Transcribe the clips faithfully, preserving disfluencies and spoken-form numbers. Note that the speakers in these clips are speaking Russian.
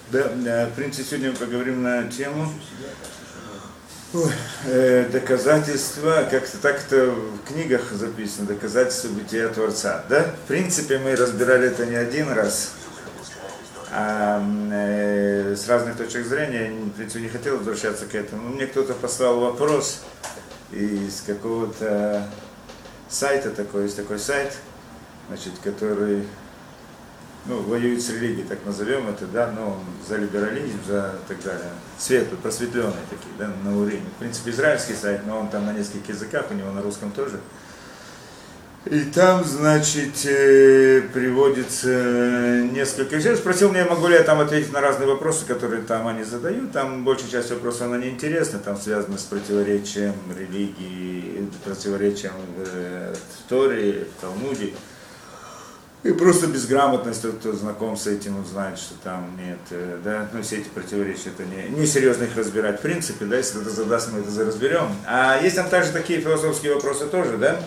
Да, в принципе, сегодня мы поговорим на тему ой, э, доказательства, как-то так это в книгах записано, доказательства бытия Творца. Да? В принципе, мы разбирали это не один раз, а э, с разных точек зрения. Я, в принципе, не хотел возвращаться к этому. Но мне кто-то послал вопрос из какого-то сайта, такой, есть такой сайт, значит, который... ну, воюет с религией, так назовем это, да, но он за либерализм, за так далее, светлый, просветленные такие, да, на уровне. В принципе, израильский сайт, но он там на нескольких языках, у него на русском тоже. И там, значит, приводится несколько вещей. Спросил меня, могу ли я там ответить на разные вопросы, которые там они задают. Там большая часть вопросов, она неинтересна, там связано с противоречием религии, противоречием в Торе, в Талмуде. И просто безграмотность, тот, кто знаком с этим, он знает, что там нет, да, ну все эти противоречия, это не, не серьезно их разбирать в принципе, да, если кто-то задаст, мы это разберем. А есть там также такие философские вопросы тоже, да,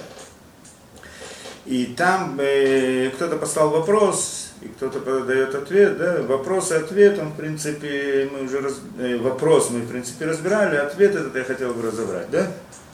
и там э, кто-то поставил вопрос, и кто-то дает ответ, да, вопрос и ответ, он в принципе, мы уже, раз, э, вопрос мы в принципе разбирали, ответ этот я хотел бы разобрать, да.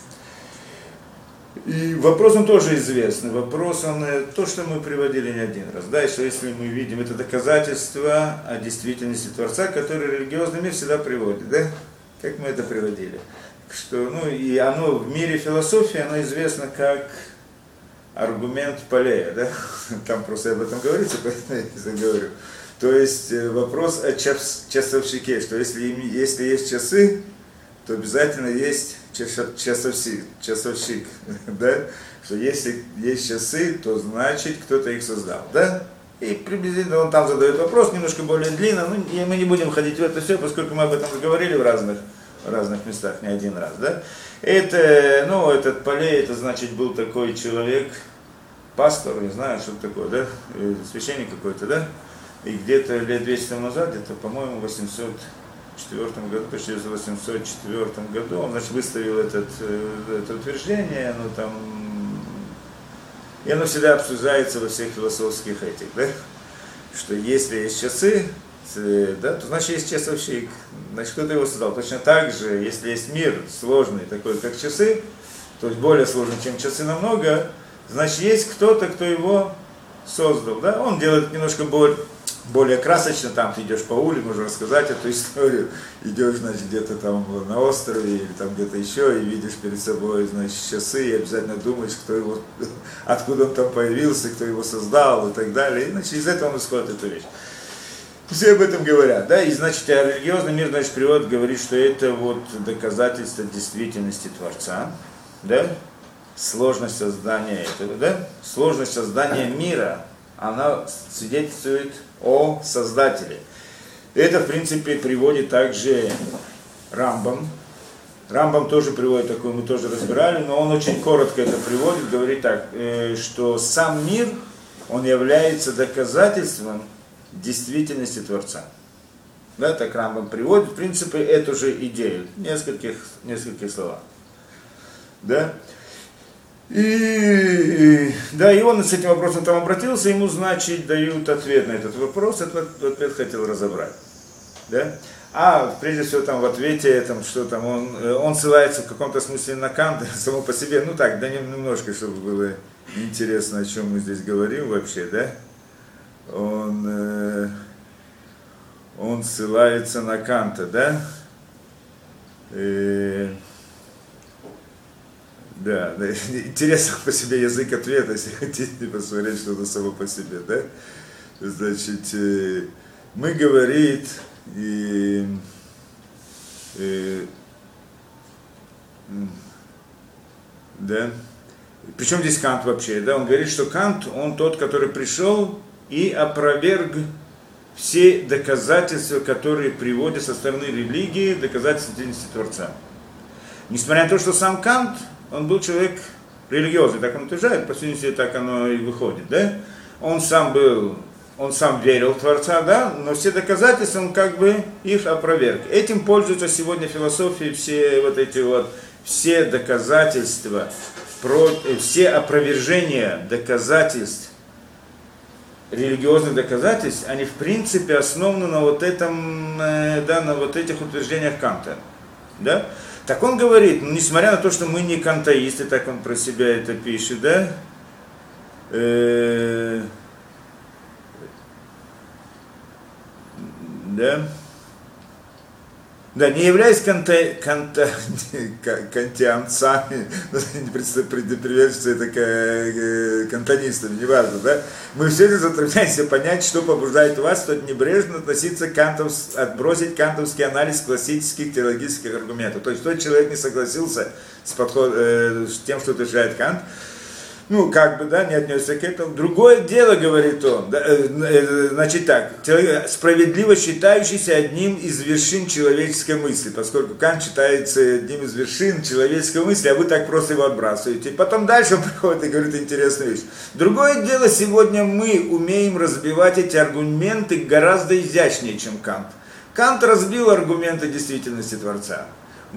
И вопрос он тоже известный, вопрос он то, что мы приводили не один раз, да, и что если мы видим это доказательство о действительности Творца, который религиозный мир всегда приводит, да, как мы это приводили, что, ну, и оно в мире философии, оно известно как аргумент Палея, да, там просто об этом говорится, поэтому я заговорю, то есть вопрос о час, часовщике, что если, если есть часы, то обязательно есть часовщик, часовщик, да, что если есть часы, то значит кто-то их создал, да, и приблизительно он там задает вопрос, немножко более длинно, ну, и мы не будем ходить в это все, поскольку мы об этом говорили в разных, в разных местах, не один раз, да, это, ну, этот Палей, это значит был такой человек, пастор, не знаю, что это такое, да, священник какой-то, да, и где-то лет двести назад, где-то, по-моему, в восемьсот четвёртом году, почти в восемьсот четвёртом году, он, значит, выставил этот, это утверждение, оно там, и оно всегда обсуждается во всех философских этих, да, что если есть часы, да, то значит есть часовщик, значит кто-то его создал. Точно так же, если есть мир сложный, такой как часы, то есть более сложный, чем часы намного, значит есть кто-то, кто его создал, да, он делает немножко более более красочно, там ты идешь по улице, можно рассказать эту историю, идешь, значит, где-то там на острове или там где-то еще, и видишь перед собой, значит, часы, и обязательно думаешь, кто его, откуда он там появился, кто его создал и так далее, и, значит, из этого он исходит эту вещь. Все об этом говорят, да, и, значит, а религиозный мир, значит, привод говорит, что это вот доказательство действительности Творца, да, сложность создания этого, да, сложность создания мира, она свидетельствует о Создателе. Это, в принципе, приводит также Рамбам. Рамбам тоже приводит такое, мы тоже разбирали, но он очень коротко это приводит, говорит так, что сам мир, он является доказательством действительности Творца. Да, так Рамбам приводит, в принципе, эту же идею, в нескольких, нескольких словах. Да? И, да, и он с этим вопросом там обратился, ему, значит, дают ответ на этот вопрос, этот ответ хотел разобрать, да? А прежде всего там в ответе, там, что там, он, он ссылается в каком-то смысле на Канта, само по себе, ну так, да немножко, чтобы было интересно, о чем мы здесь говорим вообще, да? Он, э, он ссылается на Канта, да? И, Да, да, интересно по себе язык ответа, если хотите посмотреть что-то само по себе, да? Значит, мы, говорит, и, и, да, причем здесь Кант вообще, да, он говорит, что Кант, он тот, который пришел и опроверг все доказательства, которые приводят со стороны религии, доказательства действительности Творца. Несмотря на то, что сам Кант, он был человек религиозный, так он утверждает, по сути, так оно и выходит, да? Он сам был, он сам верил в Творца, да, но все доказательства, он как бы их опроверг. Этим пользуются сегодня философии все вот эти вот, все доказательства, про, все опровержения доказательств религиозных доказательств, они в принципе основаны на вот этом, да, на вот этих утверждениях Канта. Да? Так он говорит, ну, несмотря на то, что мы не кантаисты, так он про себя это пишет, да? Э, да? Да, не являясь канта, канта, кантианцами, приверженцы это кантонистами, неважно, да, мы все же затрудняемся понять, что побуждает вас столь небрежно относиться к кантов, отбросить кантовский анализ классических теологических аргументов. То есть тот человек не согласился с, подход, э, с тем, что утверждает Кант, ну, как бы, да, не отнесся к этому. Другое дело, говорит он, да, э, значит так, справедливо считающийся одним из вершин человеческой мысли, поскольку Кант считается одним из вершин человеческой мысли, а вы так просто его отбрасываете. Потом дальше он приходит и говорит интересную вещь. Другое дело, сегодня мы умеем разбивать эти аргументы гораздо изящнее, чем Кант. Кант разбил аргументы действительности Творца,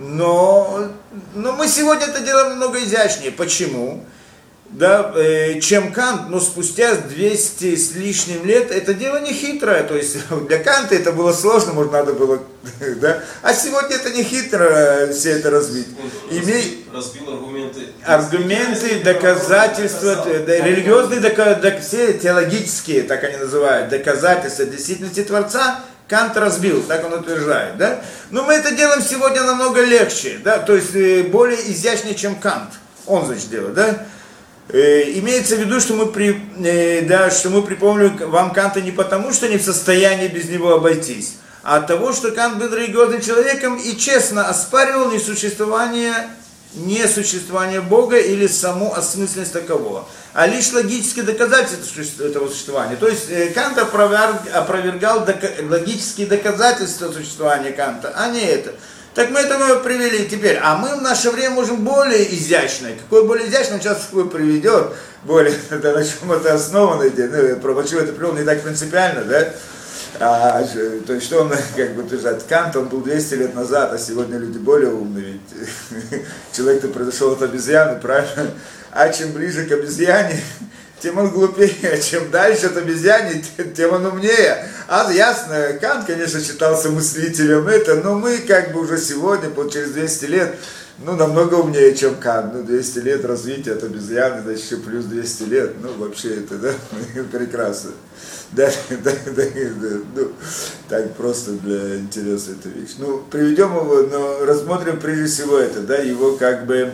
но, но мы сегодня это делаем намного изящнее. Почему? Да, э, чем Кант, но спустя двести с лишним лет это дело не хитрое, то есть для Канта это было сложно, может надо было, да, а сегодня это не хитро все это разбить. Имей... разбил аргументы, аргументы, доказательства, да, религиозные, дока... все теологические, так они называют, доказательства действительности Творца, Кант разбил, так он утверждает, да, но мы это делаем сегодня намного легче, да, то есть более изящнее, чем Кант, он, значит, делает, да. Имеется в виду, что мы, при, да, что мы припомним вам Канта не потому, что не в состоянии без него обойтись, а от того, что Кант был религиозным человеком и честно оспаривал несуществование, несуществование Бога или саму осмысленность такового, а лишь логические доказательства этого существования. То есть Кант опровергал, опровергал дока, логические доказательства существования Канта, а не это. Так мы это привели теперь. А мы в наше время можем более изящное. Какое более изящное, он сейчас такое приведет. Более, это, на чем это основано. Ну, про почему это привел не так принципиально, да? А, то есть, что он, как бы утверждает, Кант, он был двести лет назад, а сегодня люди более умные. Ведь человек-то произошел от обезьяны, правильно? А чем ближе к обезьяне, тем он глупее, а чем дальше от обезьяны, тем он умнее. А ясно, Кант, конечно, считался мыслителем это, но мы как бы уже сегодня, через двести лет, ну, намного умнее, чем Кант. Ну, двести лет развития от обезьяны, значит, еще плюс двести лет, ну, вообще это, да, прекрасно. Да, да, да, да, ну, так просто для интереса эта вещь. Ну, приведем его, но рассмотрим прежде всего это, да, его как бы...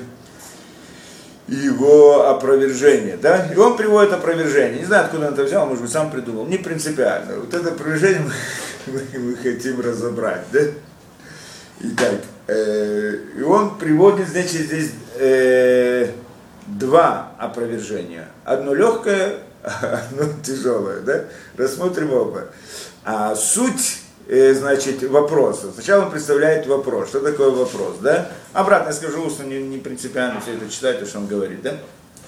его опровержение, да, и он приводит опровержение, не знаю, откуда он это взял, может быть, сам придумал, не принципиально, вот это опровержение мы, мы, мы хотим разобрать, да, итак, э, и он приводит, значит, здесь э, два опровержения, одно легкое, одно тяжелое, да, рассмотрим оба, а суть... Значит, вопрос. Сначала он представляет вопрос. Что такое вопрос, да? Обратно я скажу устно, не, не принципиально все это читать, то, что он говорит, да?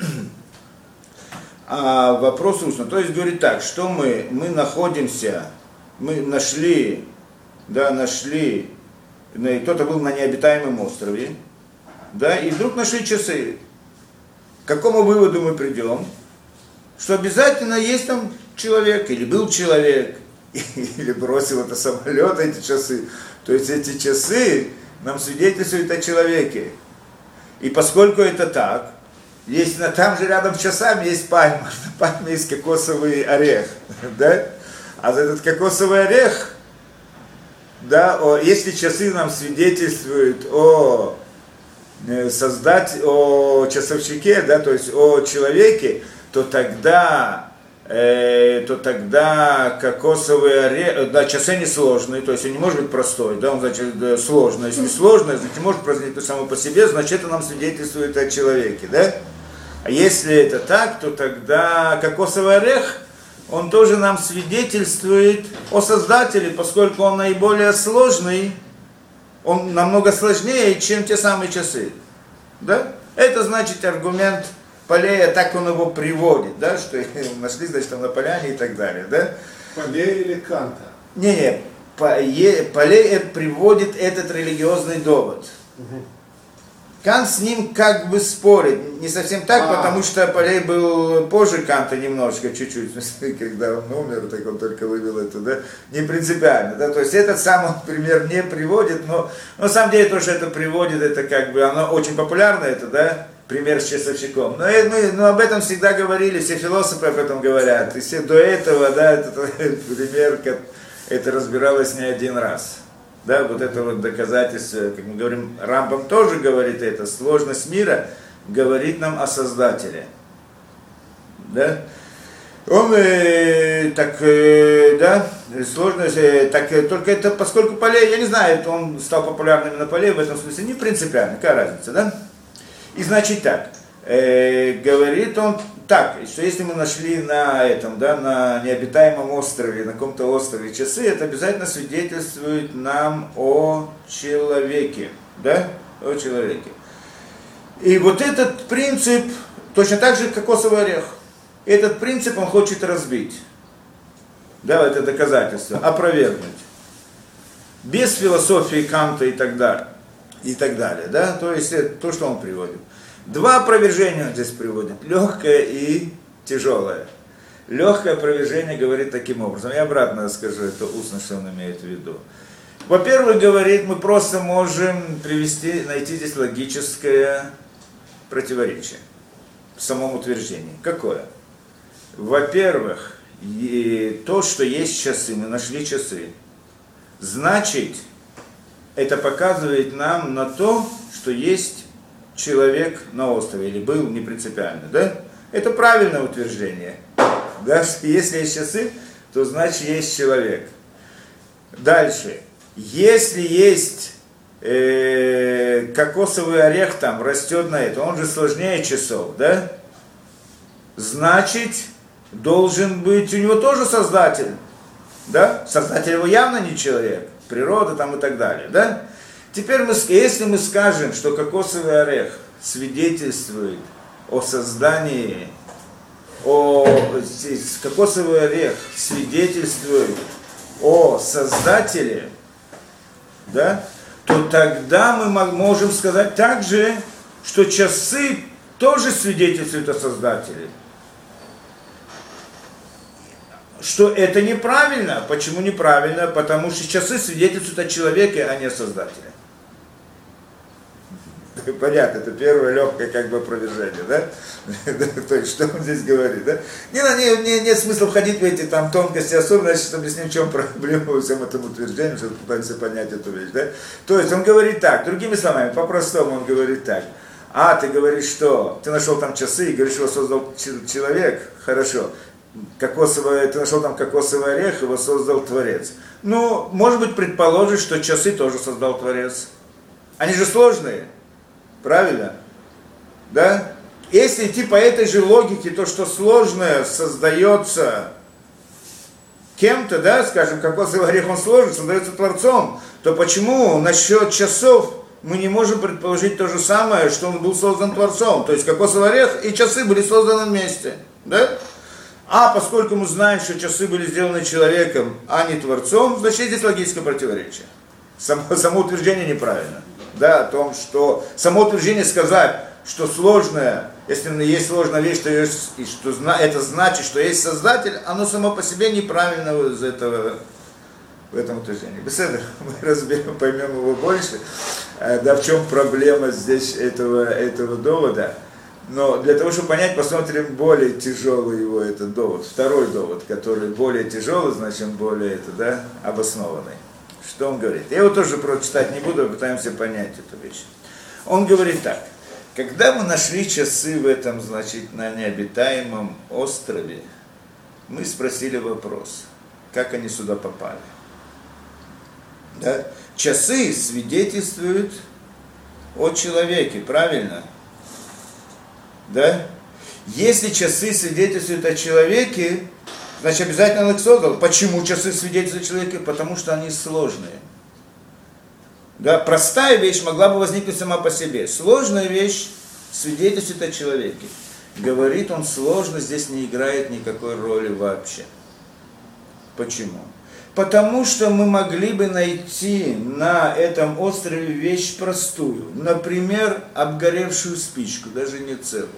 А вопрос устно. То есть говорит так, что мы, мы находимся, мы нашли, да, нашли, кто-то был на необитаемом острове, да, и вдруг нашли часы. К какому выводу мы придем? Что обязательно есть там человек, или был человек, или бросил это самолет, эти часы. То есть эти часы нам свидетельствуют о человеке. И поскольку это так, есть на там же рядом с часами есть пальма, на пальме есть кокосовый орех, да? А этот кокосовый орех, да, о, если часы нам свидетельствуют о создать, о часовщике, да, то есть о человеке, то тогда то тогда кокосовый орех, да, часы не сложные, то есть он не может быть простой, да, он, значит, да, сложный. Если сложный, значит, не может произойти само по себе, значит, это нам свидетельствует о человеке, да? А если это так, то тогда кокосовый орех, он тоже нам свидетельствует о создателе, поскольку он наиболее сложный, он намного сложнее, чем те самые часы, да? Это значит аргумент Полея, так он его приводит, да, что нашли, значит, там на поляне и так далее, да? Полея или Канта? Не-не, Полей приводит этот религиозный довод. Угу. Кант с ним как бы спорит. Не совсем так, А. потому что Полей был позже Канта немножко, чуть-чуть. В смысле, когда он умер, так он только вывел это, да? Не принципиально, да? То есть этот сам он пример не приводит, но на самом деле то, что это приводит, это как бы, оно очень популярно, это, да? Пример с часовщиком. Но это мы ну, об этом всегда говорили, все философы об этом говорят. И все до этого, да, это пример, как это разбиралось не один раз. Да, вот это вот доказательство, как мы говорим, Рамбам тоже говорит это, сложность мира говорит нам о Создателе. Да? Он, э, так, э, да, сложность, э, так, э, только это, поскольку Полей, я не знаю, это он стал популярным на Полей, в этом смысле не принципиально, какая разница, да? И значит так, э, говорит он так, что если мы нашли на этом, да, на необитаемом острове, на каком-то острове часы, это обязательно свидетельствует нам о человеке, да, о человеке. И вот этот принцип, точно так же, как кокосовый орех, этот принцип он хочет разбить, да, это доказательство, опровергнуть, без философии Канта и так далее, и так далее, да, то есть это то, что он приводит. Два опровержения он здесь приводит, легкое и тяжелое. Легкое опровержение говорит таким образом, я обратно скажу, это устно, что он имеет в виду. Во-первых, говорит, мы просто можем привести, найти здесь логическое противоречие в самом утверждении. Какое? Во-первых, то, что есть часы, мы нашли часы, значит, это показывает нам на то, что есть человек на острове, или был, не принципиально, да? Это правильное утверждение. Да? Если есть часы, то значит есть человек. Дальше. Если есть э, кокосовый орех там растет на это, он же сложнее часов, да? Значит, должен быть у него тоже создатель. Да? Создатель его явно не человек, природа там и так далее, да? Теперь, мы, если мы скажем, что кокосовый орех свидетельствует о создании, о, кокосовый орех свидетельствует о создателе, да, то тогда мы можем сказать также, что часы тоже свидетельствуют о создателе. Что это неправильно. Почему неправильно? Потому что часы свидетельствуют о человеке, а не о создателе. Понятно, это первое легкое как бы опровержение, да? То есть, что он здесь говорит, да? Не, не, не, нет смысла входить в эти там тонкости, особенно, сейчас объясним, в чем проблема во всем этом утверждении, сейчас пытаемся понять эту вещь, да? То есть, он говорит так, другими словами, по-простому он говорит так. А, ты говоришь, что ты нашел там часы и говоришь, что его создал человек, хорошо. Кокосовый, ты нашел там кокосовый орех, его создал Творец. Ну, может быть, предположить, что часы тоже создал Творец. Они же сложные. Правильно? Да? Если идти по этой же логике, то, что сложное создается кем-то, да, скажем, кокосовый орех, он сложен, создается Творцом, то почему насчет часов мы не можем предположить то же самое, что он был создан Творцом? То есть кокосовый орех и часы были созданы вместе. Да? А поскольку мы знаем, что часы были сделаны человеком, а не Творцом, значит здесь логическое противоречие. Само, само утверждение неправильно. Да, о том, что само утверждение сказать, что сложное, если есть сложная вещь, то есть, и что это значит, что есть Создатель, оно само по себе неправильно из этого, в этом утверждении. Беседа, мы разберем, поймем его больше, да, в чем проблема здесь этого, этого довода. Но для того, чтобы понять, посмотрим более тяжелый его этот довод, второй довод, который более тяжелый, значит более это, да, обоснованный. Что он говорит? Я его тоже прочитать не буду, пытаемся понять эту вещь. Он говорит так. Когда мы нашли часы в этом, значит, на необитаемом острове, мы спросили вопрос, как они сюда попали. Да? Часы свидетельствуют о человеке, правильно? Да? Если часы свидетельствуют о человеке, значит, обязательно он их создал. Почему часы свидетельствуют о человеке? Потому что они сложные. Да, простая вещь могла бы возникнуть сама по себе. Сложная вещь свидетельствует о человеке. Говорит он, сложно здесь не играет никакой роли вообще. Почему? Потому что мы могли бы найти на этом острове вещь простую. Например, обгоревшую спичку, даже не целую.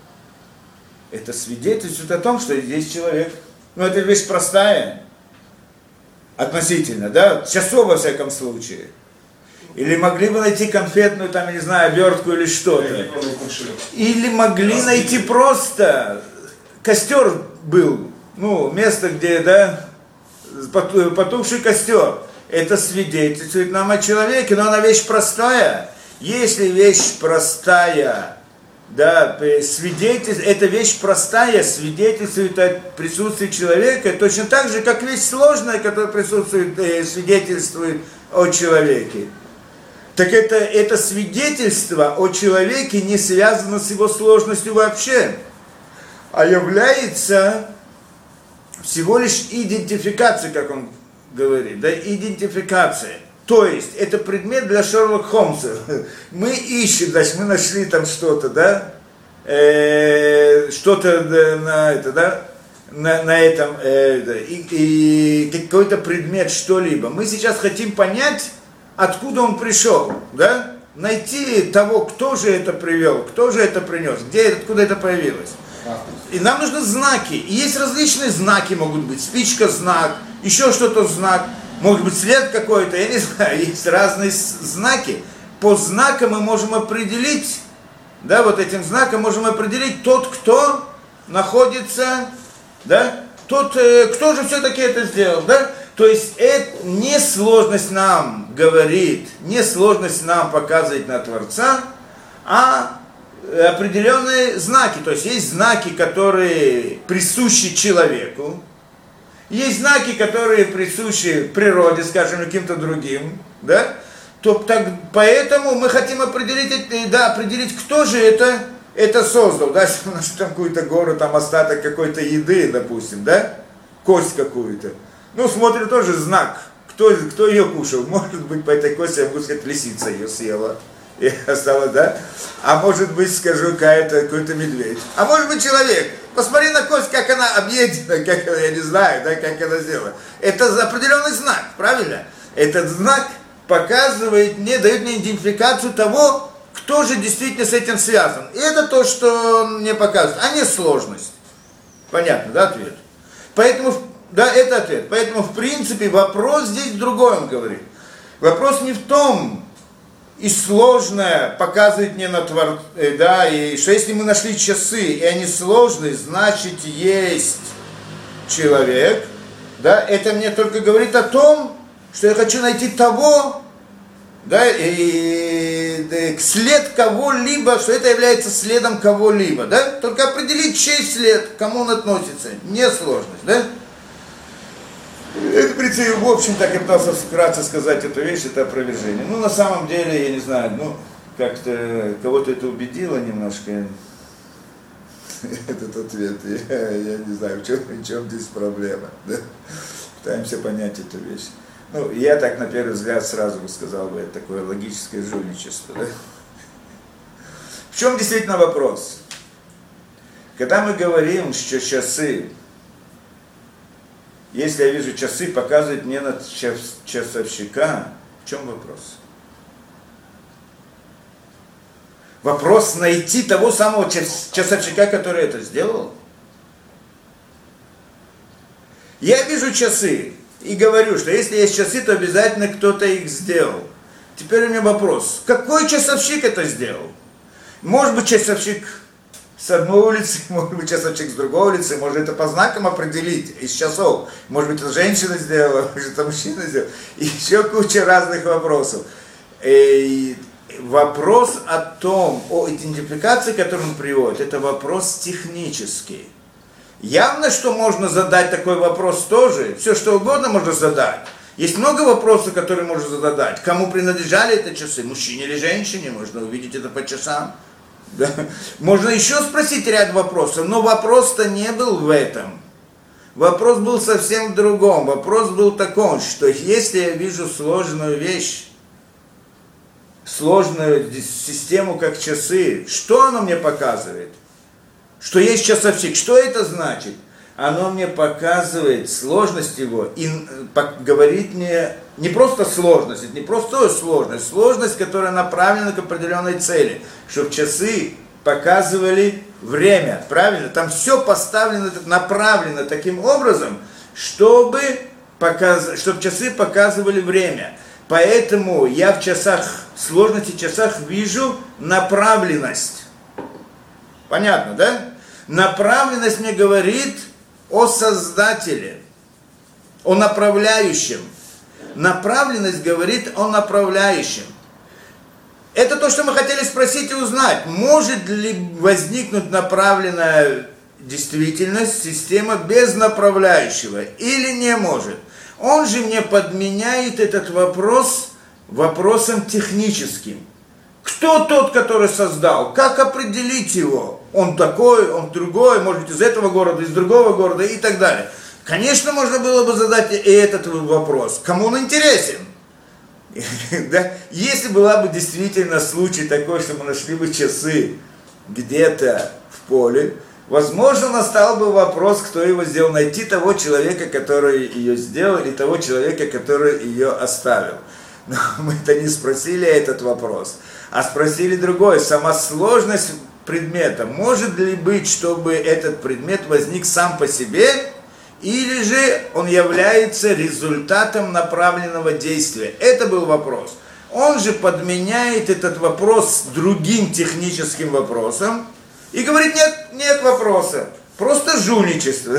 Это свидетельствует о том, что здесь человек. Ну, это вещь простая. Относительно, да? Часов, во всяком случае. Или могли бы найти конфетную, там, я не знаю, обертку или что-то. Или могли найти просто... Костер был. Ну, место, где, да... потухший костер. Это свидетельствует нам о человеке, но она вещь простая. Если вещь простая, да, свидетельствует, эта вещь простая свидетельствует о присутствии человека, точно так же, как вещь сложная, которая присутствует, свидетельствует о человеке. Так это, это свидетельство о человеке не связано с его сложностью вообще, а является всего лишь идентификация, как он говорит, да, идентификация. То есть, это предмет для Шерлока Холмса. Мы ищем, значит, мы нашли там что-то, да, э, что-то на это, да, на, на этом, э, да, и, и какой-то предмет, что-либо. Мы сейчас хотим понять, откуда он пришел, да, найти того, кто же это привел, кто же это принес, где, откуда это появилось. И нам нужны знаки. И есть различные знаки могут быть. Спичка знак, еще что-то знак, может быть след какой-то, я не знаю, есть разные знаки. По знакам мы можем определить, да, вот этим знаком можем определить тот, кто находится, да, тот, кто же все-таки это сделал, да. То есть это не сложность нам говорит, не сложность нам показывает на Творца, а определенные знаки. То есть есть знаки, которые присущи человеку, есть знаки, которые присущи природе, скажем, каким-то другим, да? То, так, поэтому мы хотим определить, да, определить, кто же это, это создал, да, если мы нашли там какую-то гору, там остаток какой-то еды, допустим, да, кость какую-то, ну, смотрим тоже знак, кто, кто ее кушал, может быть, по этой кости, я могу сказать, лисица ее съела, и осталось, да? А может быть, скажу, какая-то, какой-то медведь. А может быть, человек. Посмотри на кость, как она объедена, как она, я не знаю, да, как она сделана. Это определенный знак, правильно? Этот знак показывает мне, дает мне идентификацию того, кто же действительно с этим связан. И это то, что он мне показывает, а не сложность. Понятно, да, ответ? Поэтому, да, это ответ. Поэтому, в принципе, вопрос здесь в другом, он говорит. Вопрос не в том, и сложное показывает мне на Твор... да, и что если мы нашли часы, и они сложные, значит есть человек, да, это мне только говорит о том, что я хочу найти того, да, и, и след кого-либо, что это является следом кого-либо, да, только определить, чей след, к кому он относится, не сложность, да. Это, в принципе, в общем, так я пытался вкратце сказать эту вещь, это опровержение. Ну, на самом деле, я не знаю, ну, как-то кого-то это убедило немножко, этот ответ. Я, я не знаю, в чем, в чем здесь проблема. Да? Пытаемся понять эту вещь. Ну, я так, на первый взгляд, сразу бы сказал бы, это такое логическое жульничество. Да? В чем действительно вопрос? Когда мы говорим, что часы, если я вижу часы, показывают мне на час, часовщика, в чем вопрос? Вопрос найти того самого час, часовщика, который это сделал. Я вижу часы и говорю, что если есть часы, то обязательно кто-то их сделал. Теперь у меня вопрос, какой часовщик это сделал? Может быть, часовщик с одной улицы, может быть, часовщик с другой улицы, может это по знакам определить из часов. Может быть, это женщина сделала, может это мужчина сделал. И еще куча разных вопросов. И вопрос о том, о идентификации, которую он приводит, это вопрос технический. Явно, что можно задать такой вопрос тоже, все что угодно можно задать. Есть много вопросов, которые можно задать. Кому принадлежали эти часы, мужчине или женщине, можно увидеть это по часам. Да. Можно еще спросить ряд вопросов, но вопрос-то не был в этом. Вопрос был совсем в другом. Вопрос был такой, что если я вижу сложную вещь, сложную систему, как часы, что оно мне показывает? Что есть часовщик. Что это значит? оно мне показывает сложность его и говорит мне не просто сложность, это не просто сложность, сложность, которая направлена к определенной цели, чтобы часы показывали время, правильно? Там все поставлено, направлено таким образом, чтобы, показ... чтобы часы показывали время. Поэтому я в часах, в сложности часах вижу направленность. Понятно, да? Направленность мне говорит о Создателе, о направляющем. Направленность говорит о направляющем. Это то, что мы хотели спросить и узнать. Может ли возникнуть направленная действительность, система без направляющего или не может? Он же мне подменяет этот вопрос вопросом техническим. Кто тот, который создал? Как определить его? Он такой, он другой, может быть, из этого города, из другого города и так далее. Конечно, можно было бы задать и этот вопрос. Кому он интересен? Да? Если была бы действительно случай такой, что мы нашли бы часы где-то в поле, возможно, настал бы вопрос, кто его сделал, найти того человека, который ее сделал, или того человека, который ее оставил. Но мы-то не спросили этот вопрос, а спросили другой. Сама сложность предмета. Может ли быть, чтобы этот предмет возник сам по себе, или же он является результатом направленного действия? Это был вопрос. Он же подменяет этот вопрос другим техническим вопросом и говорит, нет, нет вопроса. Просто жульничество.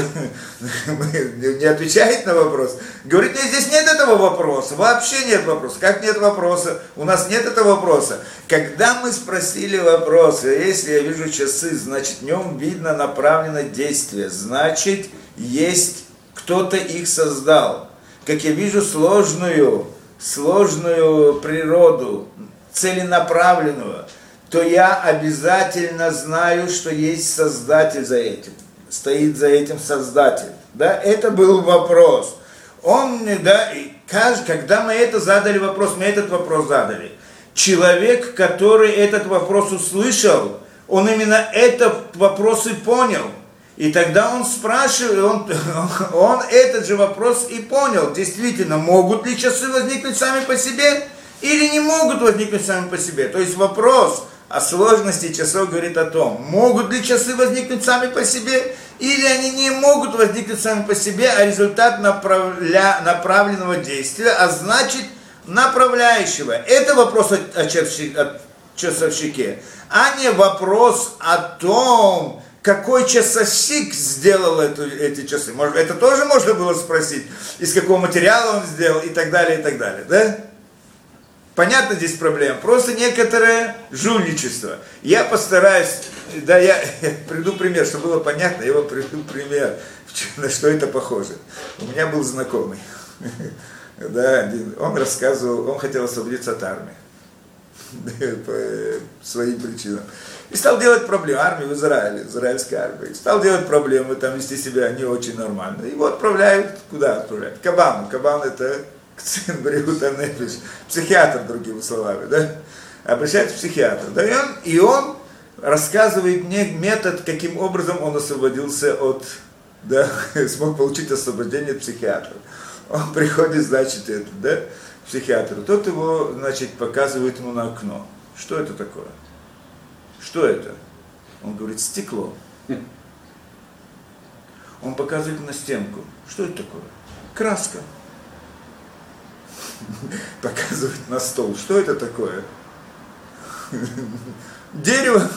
Не отвечает на вопрос. Говорит, нет, здесь нет этого вопроса. Вообще нет вопроса. Как нет вопроса? У нас нет этого вопроса. Когда мы спросили вопрос, если я вижу часы, значит, в нем видно направленное действие. Значит, есть кто-то их создал. Как я вижу сложную, сложную природу, целенаправленную, то я обязательно знаю, что есть Создатель за этим. Стоит за этим Создатель. Да, это был вопрос. Он, да, и когда мы это задали вопрос, мы этот вопрос задали. Человек, который этот вопрос услышал, он именно этот вопрос и понял. И тогда он спрашивает, он, он этот же вопрос и понял. Действительно, могут ли часы возникнуть сами по себе или не могут возникнуть сами по себе? То есть вопрос о сложности часов говорит о том, могут ли часы возникнуть сами по себе, или они не могут возникнуть сами по себе, а результат направля, направленного действия, а значит направляющего. Это вопрос о, о, часовщик, о часовщике, а не вопрос о том, какой часовщик сделал эту, эти часы. Может, это тоже можно было спросить, из какого материала он сделал и так далее, и так далее, да? Понятно здесь проблема, просто некоторое жульничество. Я постараюсь, да, я, я приду пример, чтобы было понятно, я вам приду пример, на что это похоже. У меня был знакомый, да, он рассказывал, он хотел освободиться от армии, по своим причинам. И стал делать проблемы, армию в Израиле, израильская армия, стал делать проблемы, там вести себя не очень нормально. Его отправляют, куда отправляют? Кабан, Кабан это... психиатр, другими словами, да, обращается к психиатру, да, и он, и он рассказывает мне метод, каким образом он освободился от, да, смог получить освобождение от психиатра. Он приходит, значит, это, да, к психиатру, тот его, значит, показывает ему на окно. Что это такое? Что это? Он говорит, стекло. Он показывает на стенку. Что это такое? Краска. Показывает на стол. Что это такое? Дерево.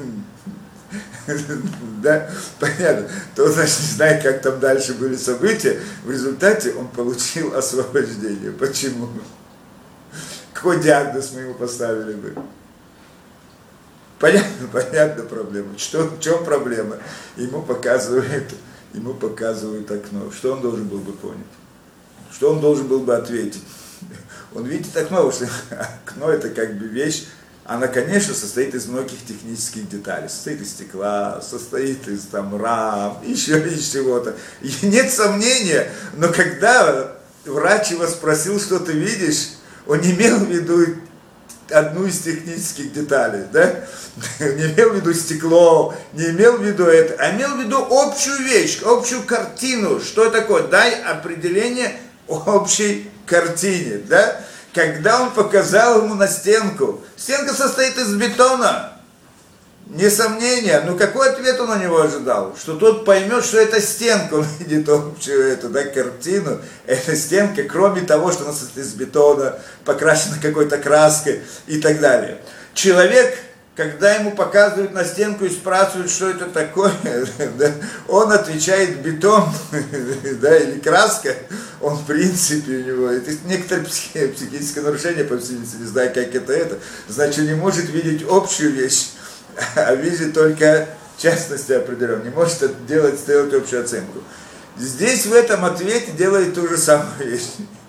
Да, понятно. То, значит, не знаю, как там дальше были события. В результате он получил освобождение. Почему? Какой диагноз мы ему поставили бы? Понятно, понятно проблема. Что, в чем проблема? Ему показывают, ему показывают окно. Что он должен был бы понять? Что он должен был бы ответить? Он видит окно, что окно это как бы вещь, она, конечно, состоит из многих технических деталей. Состоит из стекла, состоит из там рам, еще из чего-то. И нет сомнения, но когда врач его спросил, что ты видишь, он не имел в виду одну из технических деталей, да? Не имел в виду стекло, не имел в виду это, а имел в виду общую вещь, общую картину. Что такое? Дай определение общей картине, да? Когда он показал ему на стенку, стенка состоит из бетона, несомнение, но какой ответ он на него ожидал? Что тот поймет, что это стенка, он видит общую эту, да, картину, эта стенка, кроме того, что она состоит из бетона, покрашена какой-то краской и так далее. Человек, когда ему показывают на стенку и спрашивают, что это такое, да, он отвечает бетон, да, или краска, он в принципе у него, это некоторое психическое нарушение, по всей видимости, не знаю, как это это, значит, не может видеть общую вещь, а видит только частности определенные, не может это делать, сделать общую оценку. Здесь в этом ответе делает ту же самую вещь.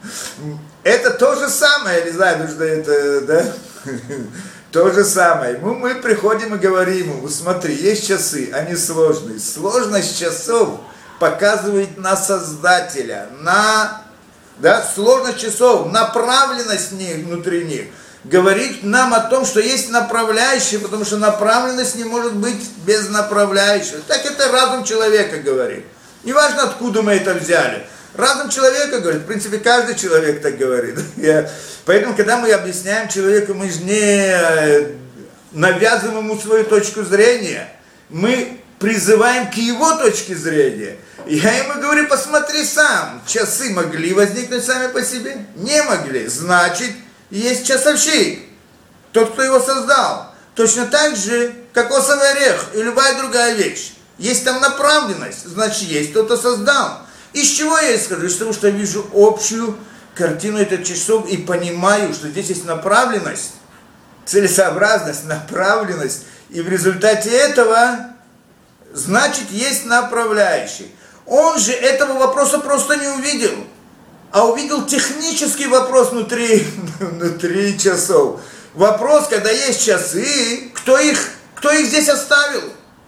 Это то же самое, я не знаю, нужно это, да, то же самое. Мы, мы приходим и говорим ему, смотри, есть часы, они сложные. Сложность часов показывает на Создателя, на, да, сложность часов, направленность них, внутри них. Говорит нам о том, что есть направляющие, потому что направленность не может быть без направляющего. Так это разум человека говорит. Неважно, откуда мы это взяли. Разум человека говорит, в принципе, каждый человек так говорит. Я, поэтому, когда мы объясняем человеку, мы же не навязываем ему свою точку зрения, мы призываем к его точке зрения. Я ему говорю, посмотри сам, часы могли возникнуть сами по себе? Не могли. Значит, есть часовщик, тот, кто его создал. Точно так же, кокосовый орех и любая другая вещь. Есть там направленность, значит, есть кто-то создал. Из чего я исхожу? Из того, что я вижу общую картину этих часов и понимаю, что здесь есть направленность, целесообразность, направленность. И в результате этого, значит, есть направляющий. Он же этого вопроса просто не увидел, а увидел технический вопрос внутри, внутри часов. Вопрос, когда есть часы, кто их, кто их здесь оставил?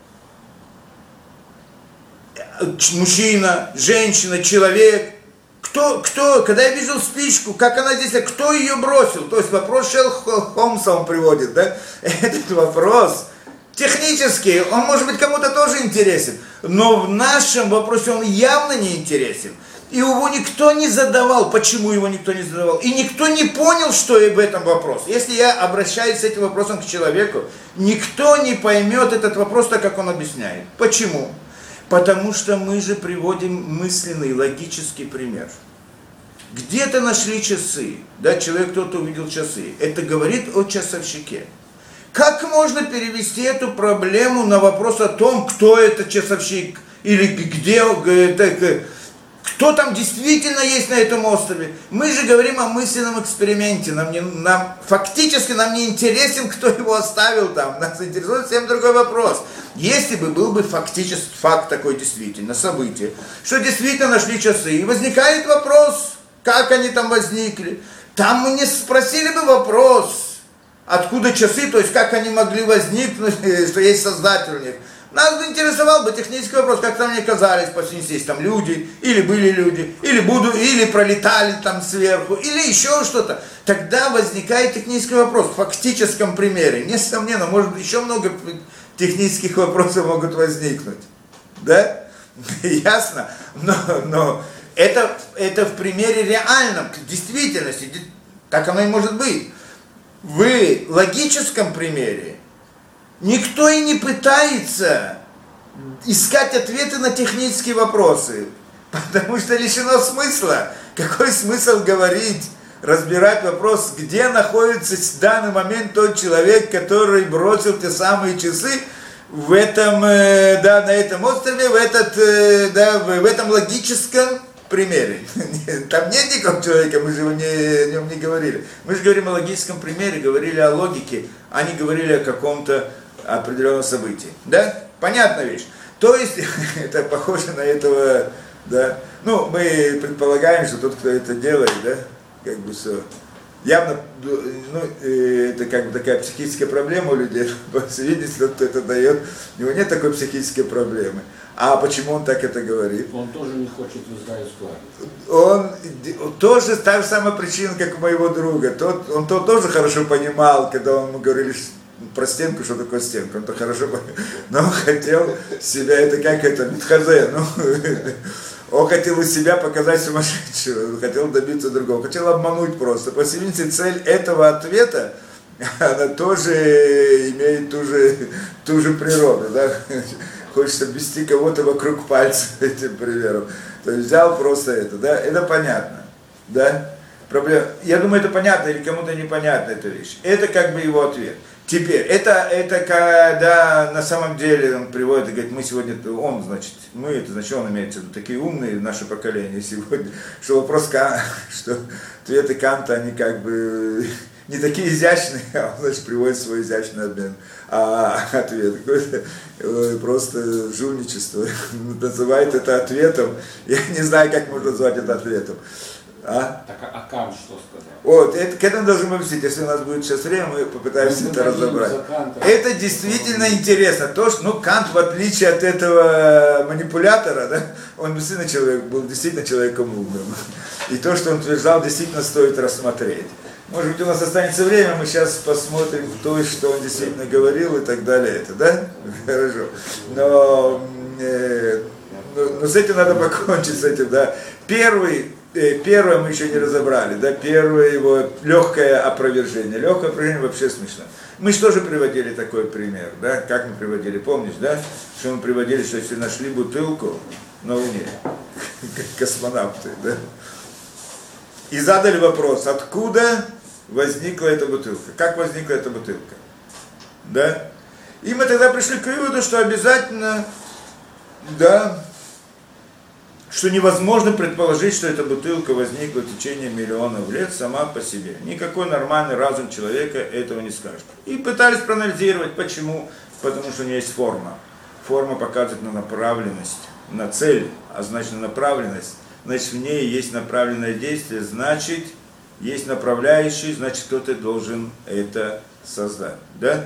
Мужчина, женщина, человек. Кто, кто, когда я видел спичку, как она здесь, кто ее бросил? То есть вопрос Шерлока Холмса он приводит, да? Этот вопрос технический, он может быть кому-то тоже интересен, но в нашем вопросе он явно не интересен. И его никто не задавал. Почему его никто не задавал? И никто не понял, что и в этом вопрос. Если я обращаюсь с этим вопросом к человеку, никто не поймет этот вопрос так, как он объясняет. Почему? Потому что мы же приводим мысленный, логический пример. Где-то нашли часы, да, человек кто-то увидел часы. Это говорит о часовщике. Как можно перевести эту проблему на вопрос о том, кто это часовщик, или где, это, кто там действительно есть на этом острове? Мы же говорим о мысленном эксперименте. Нам, не, нам фактически нам не интересен, кто его оставил там. Нас интересует совсем другой вопрос. Если бы был бы фактически факт такой действительно, событие, что действительно нашли часы, и возникает вопрос, как они там возникли. Там мы не спросили бы вопрос, откуда часы, то есть как они могли возникнуть, что есть создатель у них. Нас интересовал бы технический вопрос, как там они оказались, почти есть там люди, или были люди, или будут, или пролетали там сверху, или еще что-то. Тогда возникает технический вопрос в фактическом примере. Несомненно, может еще много технических вопросов могут возникнуть. Да? Ясно? Но, но это, это в примере реальном, в действительности, так оно и может быть. В логическом примере никто и не пытается искать ответы на технические вопросы, потому что лишено смысла. Какой смысл говорить, разбирать вопрос, где находится в данный момент тот человек, который бросил те самые часы в этом, да, на этом острове, в, этот, да, в этом логическом примере. Там нет никакого человека, мы же не, о нем не говорили. Мы же говорим о логическом примере, говорили о логике, а не говорили о каком-то определенном событии. Да? Понятная вещь. То есть, это похоже на этого, да. Ну, мы предполагаем, что тот, кто это делает, да, как бы все. Явно, ну, это как бы такая психическая проблема у людей, по всей видимости, тот, кто это дает, у него нет такой психической проблемы. А почему он так это говорит? Он тоже не хочет в Израиль складывать. Он тоже та же самая причина, как у моего друга. Тот, он то тоже хорошо понимал, когда он, мы говорили про стенку, что такое стенка. Он то хорошо понимал. Но он хотел себя, это как это, Митхазе, ну, он хотел из себя показать сумасшедшего, он хотел добиться другого, хотел обмануть просто. По всей видимости, цель этого ответа, она тоже имеет ту же, ту же природу, да? Хочется обвести кого-то вокруг пальца этим примером. То есть взял просто это, да, это понятно, да? Проблема. Я думаю, это понятно или кому-то непонятна эта вещь. Это как бы его ответ. Теперь, это, это когда на самом деле он приводит и говорит, мы сегодня, он, значит, мы, это значит, он имеется в виду, такие умные наше поколение сегодня, что вопрос, что ответы Канта, они как бы не такие изящные, а он, значит, приводит свой изящный обмен. А ответ какой-то просто жульничество, называет это ответом, я не знаю, как можно назвать это ответом. А? Так, а Кант что сказал? Вот, это, к этому должны мы объяснить. Если у нас будет сейчас время, мы попытаемся мы это разобрать. Это действительно интересно. То, что, ну, Кант, в отличие от этого манипулятора, да, он действительно человек, был действительно человеком умным. И то, что он утверждал, действительно стоит рассмотреть. Может быть, у нас останется время, мы сейчас посмотрим то, что он действительно говорил и так далее. Это, да? Хорошо. Но, э, но, но с этим надо покончить, с этим, да. Первый Первое мы еще не разобрали, да, первое его легкое опровержение. Легкое опровержение вообще смешно. Мы что же приводили такой пример, да, как мы приводили, помнишь, да, что мы приводили, что если нашли бутылку на Луне, как космонавты, да, и задали вопрос, откуда возникла эта бутылка, как возникла эта бутылка, да, и мы тогда пришли к выводу, что обязательно, да, что невозможно предположить, что эта бутылка возникла в течение миллионов лет сама по себе. Никакой нормальный разум человека этого не скажет. И пытались проанализировать, почему. Потому что у нее есть форма. Форма показывает на направленность, на цель, а значит на направленность. Значит, в ней есть направленное действие, значит, есть направляющий, значит, кто-то должен это создать. Да?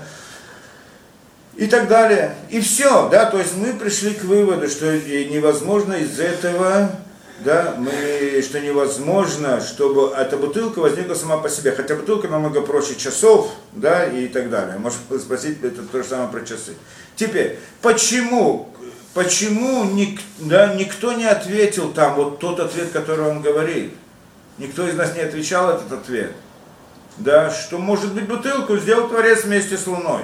И так далее. И все, да, то есть мы пришли к выводу, что невозможно из этого, да, мы, что невозможно, чтобы эта бутылка возникла сама по себе. Хотя бутылка намного проще часов, да, и так далее. Можно спросить, это то же самое про часы. Теперь, почему, почему ник, да, никто не ответил там вот тот ответ, который он говорит? Никто из нас не отвечал этот ответ. Да, что может быть бутылку сделал Творец вместе с Луной.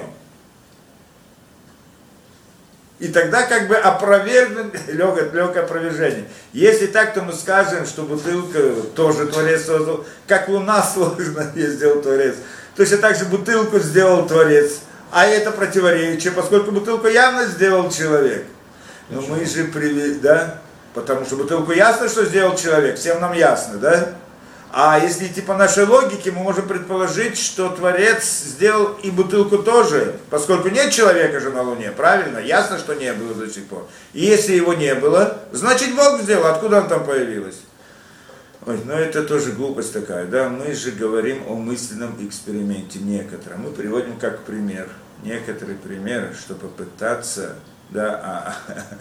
И тогда как бы опровергнуть, легкое, легкое опровержение. Если так, то мы скажем, что бутылка тоже Творец создал, как Луна сложно ее сделал Творец. Точно так же бутылку сделал Творец, а это противоречие, поскольку бутылку явно сделал человек. Но Почему? Мы же привели, да, потому что бутылку ясно, что сделал человек, всем нам ясно, да? А если идти по нашей логике, мы можем предположить, что Творец сделал и бутылку тоже, поскольку нет человека же на Луне, правильно? Ясно, что не было до сих пор. И если его не было, значит Бог сделал, откуда он там появилась? Ой, ну это тоже глупость такая, да? Мы же говорим о мысленном эксперименте некотором. Мы приводим как пример, некоторые примеры, чтобы попытаться, да,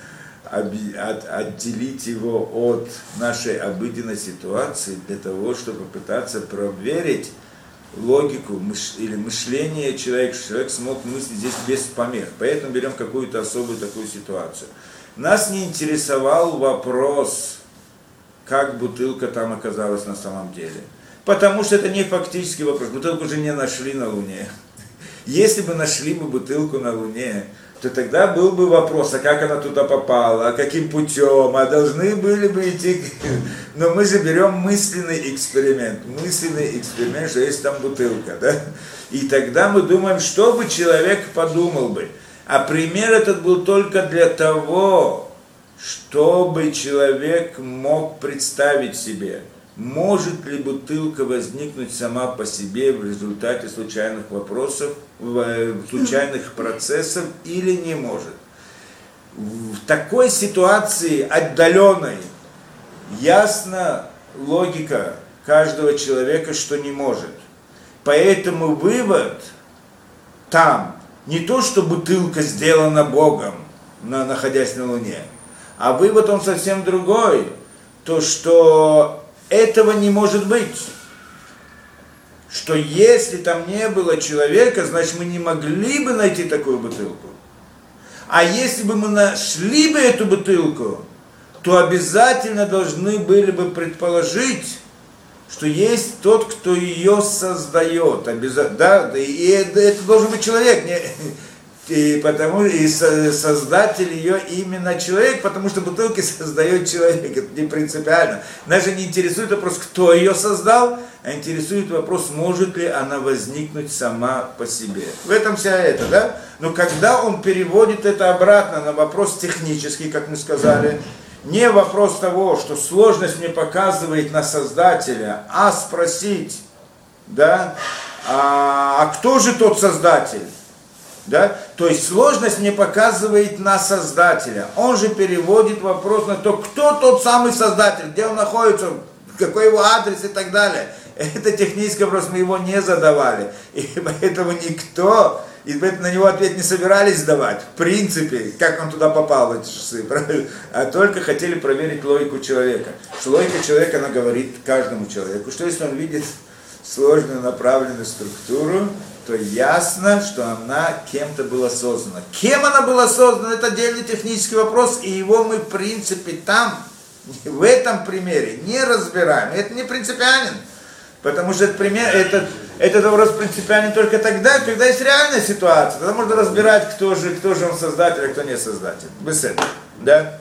отделить его от нашей обыденной ситуации для того, чтобы пытаться проверить логику или мышление человека, что человек смог мыслить здесь без помех. Поэтому берем какую-то особую такую ситуацию. Нас не интересовал вопрос, как бутылка там оказалась на самом деле. Потому что это не фактический вопрос. Бутылку же не нашли на Луне. Если бы нашли бы бутылку на Луне, то тогда был бы вопрос, а как она туда попала, а каким путем, а должны были бы идти... Но мы же берем мысленный эксперимент, мысленный эксперимент, что есть там бутылка, да? И тогда мы думаем, что бы человек подумал бы. А пример этот был только для того, чтобы человек мог представить себе, может ли бутылка возникнуть сама по себе в результате случайных вопросов, случайных процессов или не может. В такой ситуации отдаленной ясна логика каждого человека, что не может. Поэтому вывод там не то, что бутылка сделана Богом, находясь на Луне, А вывод он совсем другой. То, что этого не может быть. Что если там не было человека, значит мы не могли бы найти такую бутылку. А если бы мы нашли бы эту бутылку, то обязательно должны были бы предположить, что есть тот, кто ее создает. Обязательно, да? И это должен быть человек. И потому и создатель ее именно человек, потому что бутылки создает человек. Это не принципиально. Нас же не интересует вопрос, кто ее создал, а интересует вопрос, может ли она возникнуть сама по себе. В этом вся это, да? Но когда он переводит это обратно на вопрос технический, как мы сказали, не вопрос того, что сложность мне показывает на создателя, а спросить, да, а, а кто же тот создатель? Да? То есть сложность мне показывает на создателя. Он же переводит вопрос на то, кто тот самый создатель, где он находится, какой его адрес и так далее. Это технический вопрос, мы его не задавали. И поэтому никто, и на него ответ не собирались давать. В принципе, как он туда попал в эти часы, правильно? А только хотели проверить логику человека. Что логика человека, она говорит каждому человеку, что если он видит сложную направленную структуру, то ясно, что она кем-то была создана. Кем она была создана, это отдельный технический вопрос, и его мы, в принципе, там, в этом примере не разбираем. Это не принципиален, потому что этот, пример, этот, этот вопрос принципиален только тогда, когда есть реальная ситуация. Тогда можно разбирать, кто же, кто же он создатель, а кто не создатель. Без этого, да?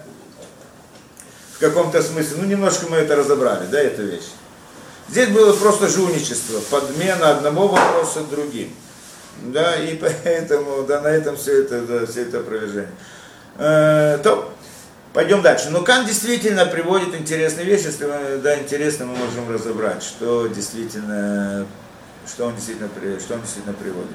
В каком-то смысле, ну немножко мы это разобрали, да, эту вещь. Здесь было просто жульничество, подмена одного вопроса другим. Да, и поэтому, да, на этом все это, да, все это опровержение. Э, то, пойдем дальше. Но Кант действительно приводит интересные вещи, если да, интересно, мы можем разобрать, что действительно, что он действительно, что он действительно приводит.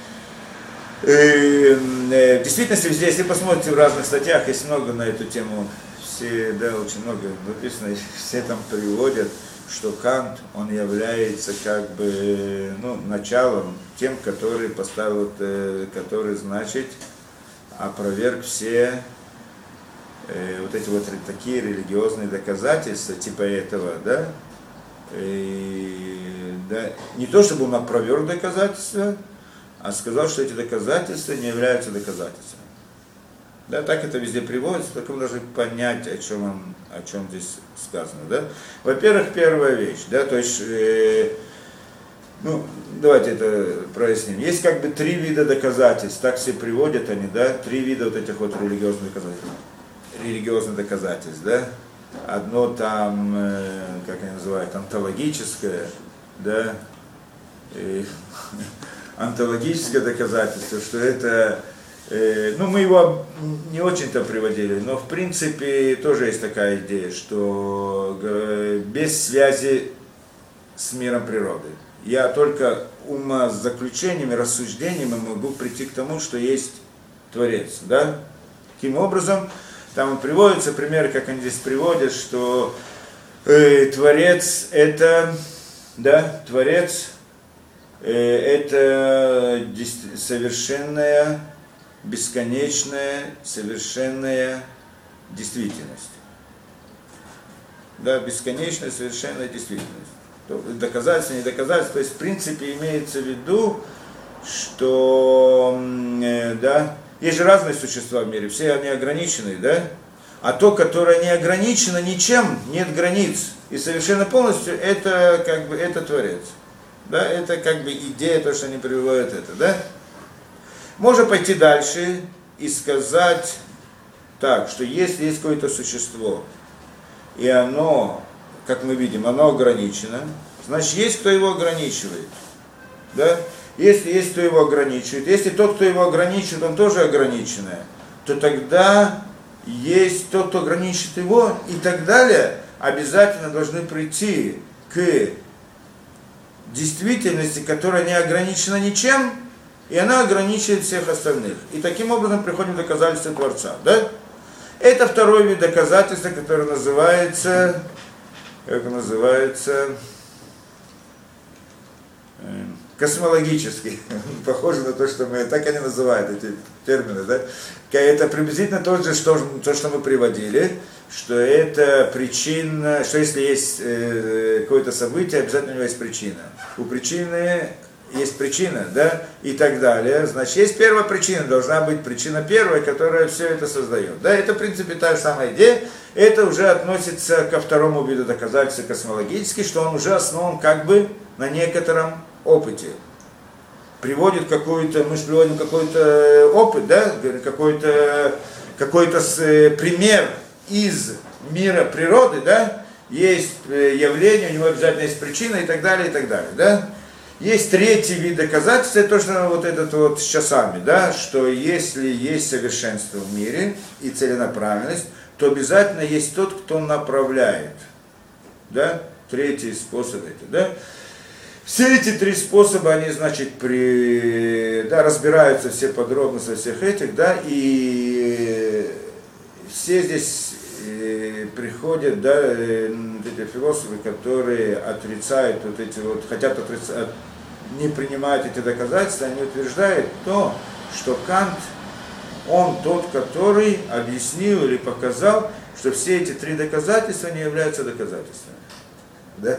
И, э, в действительности, везде, если посмотрите в разных статьях, есть много на эту тему, все, да, очень много написано, все там приводят, что Кант, он является как бы, ну, началом тем, который поставил, который, значит, опроверг все э, вот эти вот такие религиозные доказательства, типа этого, да, и, да, не то чтобы он опроверг доказательства, а сказал, что эти доказательства не являются доказательствами. Да, так это везде приводится, только мы должны понять, о чем, он, о чем здесь сказано. Да? Во-первых, первая вещь, да, то есть, э, ну, давайте это проясним. Есть как бы три вида доказательств, так все приводят они, да, три вида вот этих вот религиозных доказательств. Религиозных доказательств, да. Одно там, э, как они называют, онтологическое, да, и, онтологическое доказательство, что это... Ну, мы его не очень-то приводили, но в принципе тоже есть такая идея, что без связи с миром природы. Я только умозаключениями, рассуждениями могу прийти к тому, что есть Творец. Да? Таким образом, там приводятся примеры, как они здесь приводят, что э, Творец это, да, Творец э, это совершенная, бесконечная, совершенная действительность. Да, бесконечная, совершенная действительность. Доказательство, не доказательство. То есть, в принципе, имеется в виду, что, э, да, есть же разные существа в мире, все они ограничены, да? А то, которое не ограничено ничем, нет границ, и совершенно полностью, это как бы, это Творец. Да, это как бы идея, то, что они прививают это, да? Можно пойти дальше и сказать так, что если есть какое-то существо, и оно, как мы видим, оно ограничено, значит, есть кто его ограничивает. Да? Если есть кто его ограничивает, если тот, кто его ограничивает, он тоже ограниченный, то тогда есть тот, кто ограничит его, и так далее, обязательно должны прийти к действительности, которая не ограничена ничем, и она ограничивает всех остальных. И таким образом приходим к доказательству Творца. Да? Это второй вид доказательства, который называется, как называется, космологический, похоже на то, что мы, так они называют эти термины, да? Это приблизительно то же, что, то, что мы приводили, что это причина, что если есть э, какое-то событие, обязательно у него есть причина. У причины есть причина, да, и так далее. Значит, есть первая причина, должна быть причина первая, которая все это создает. Да, это, в принципе, та же самая идея. Это уже относится ко второму виду доказательства космологически, что он уже основан как бы на некотором опыте. Приводит какой-то, мы же приводим какой-то опыт, да, какой-то, какой-то пример из мира природы, да, есть явление, у него обязательно есть причина и так далее, и так далее, да. Есть третий вид доказательства, это то, что вот этот вот с часами, да, что если есть совершенство в мире и целенаправленность, то обязательно есть тот, кто направляет, да, третий способ это, да. Все эти три способа, они, значит, при, да, разбираются все подробности во всех этих, да, и все здесь э, приходят, да, э, эти философы, которые отрицают вот эти вот, хотят отрицать, не принимают эти доказательства, они утверждают то, что Кант, он тот, который объяснил или показал, что все эти три доказательства не являются доказательствами. Да?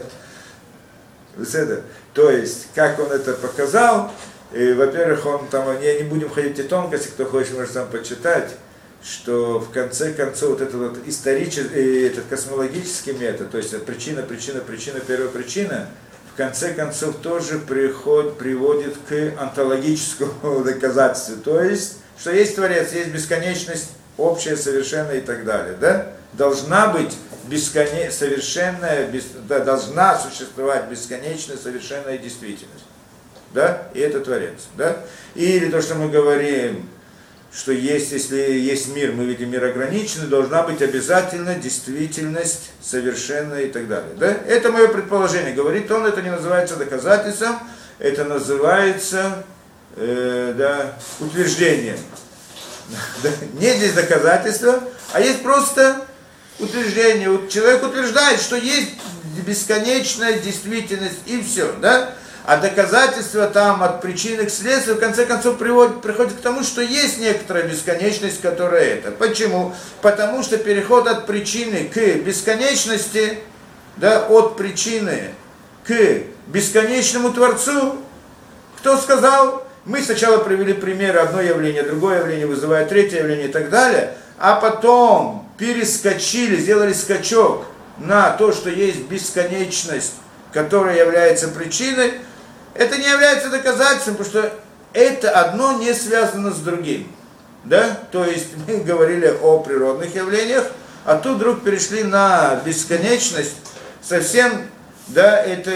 То есть, как он это показал, и, во-первых, он там, не, не будем ходить в те тонкости, кто хочет, может сам почитать, что в конце концов вот этот вот исторический, этот космологический метод, то есть причина, причина, причина, первая причина, в конце концов тоже приход, приводит к онтологическому доказательству, то есть, что есть Творец, есть бесконечность, общая, совершенная и так далее, да? Должна быть бесконе... совершенная, бес... да, должна существовать бесконечная, совершенная действительность, да? И это Творец, да? Или то, что мы говорим, что есть, если есть мир, мы видим мир ограниченный, должна быть обязательно действительность совершенная и так далее. Да? Это мое предположение. Говорит он, это не называется доказательством, это называется э, да, утверждением. Нет здесь доказательства, а есть просто утверждение. Человек утверждает, что есть бесконечная действительность и все. Да? А доказательства там от причины к следствию, в конце концов, приводит, приходит к тому, что есть некоторая бесконечность, которая это. Почему? Потому что переход от причины к бесконечности, да, от причины к бесконечному Творцу, кто сказал? Мы сначала привели примеры, одно явление, другое явление вызывает третье явление и так далее, а потом перескочили, сделали скачок на то, что есть бесконечность, которая является причиной. Это не является доказательством, потому что это одно не связано с другим. Да? То есть мы говорили о природных явлениях, а тут вдруг перешли на бесконечность. Совсем, да, это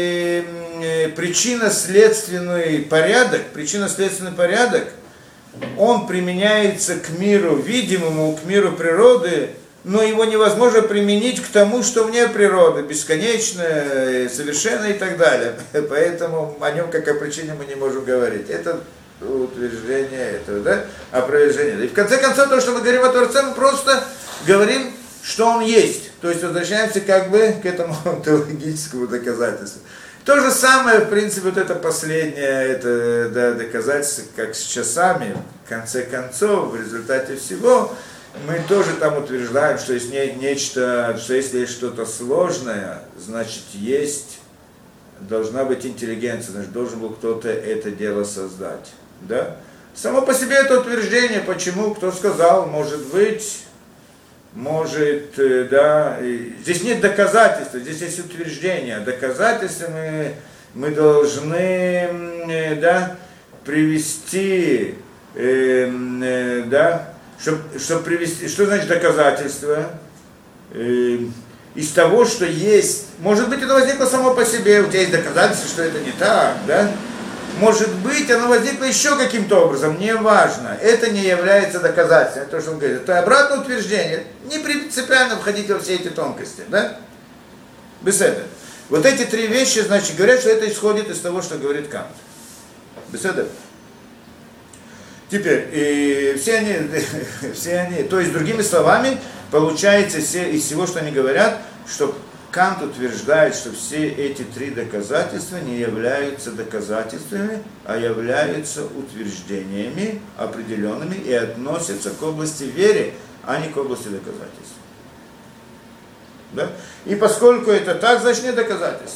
причинно-следственный порядок, причинно-следственный порядок, он применяется к миру видимому, к миру природы, но его невозможно применить к тому, что вне природы, бесконечное, совершенно и так далее. Поэтому о нем как о причине мы не можем говорить. Это утверждение этого, да, опровержение. И в конце концов, то, что мы говорим о Творце, мы просто говорим, что он есть. То есть возвращаемся как бы к этому онтологическому доказательству. То же самое, в принципе, вот это последнее это, да, доказательство, как с часами, в конце концов, в результате всего, мы тоже там утверждаем, что есть не, нечто, что если есть что-то сложное, значит есть, должна быть интеллигенция, значит должен был кто-то это дело создать. Да? Само по себе это утверждение, почему, кто сказал, может быть, может, да, здесь нет доказательства, здесь есть утверждение. Доказательства мы, мы должны, да, привести, э, э, да, Чтобы, чтобы привести, что значит доказательство? Э, из того, что есть, может быть, это возникло само по себе, у тебя есть доказательство, что это не так, да? Может быть, оно возникло еще каким-то образом, не важно, это не является доказательством, это то, что он говорит, это обратное утверждение, не принципиально входить во все эти тонкости, да? Без этого. Вот эти три вещи, значит, говорят, что это исходит из того, что говорит Кант. Без этого. Теперь, и все они, все они, то есть, другими словами, получается все, из всего, что они говорят, что Кант утверждает, что все эти три доказательства не являются доказательствами, а являются утверждениями определенными и относятся к области веры, а не к области доказательств. Да? И поскольку это так, значит нет доказательств.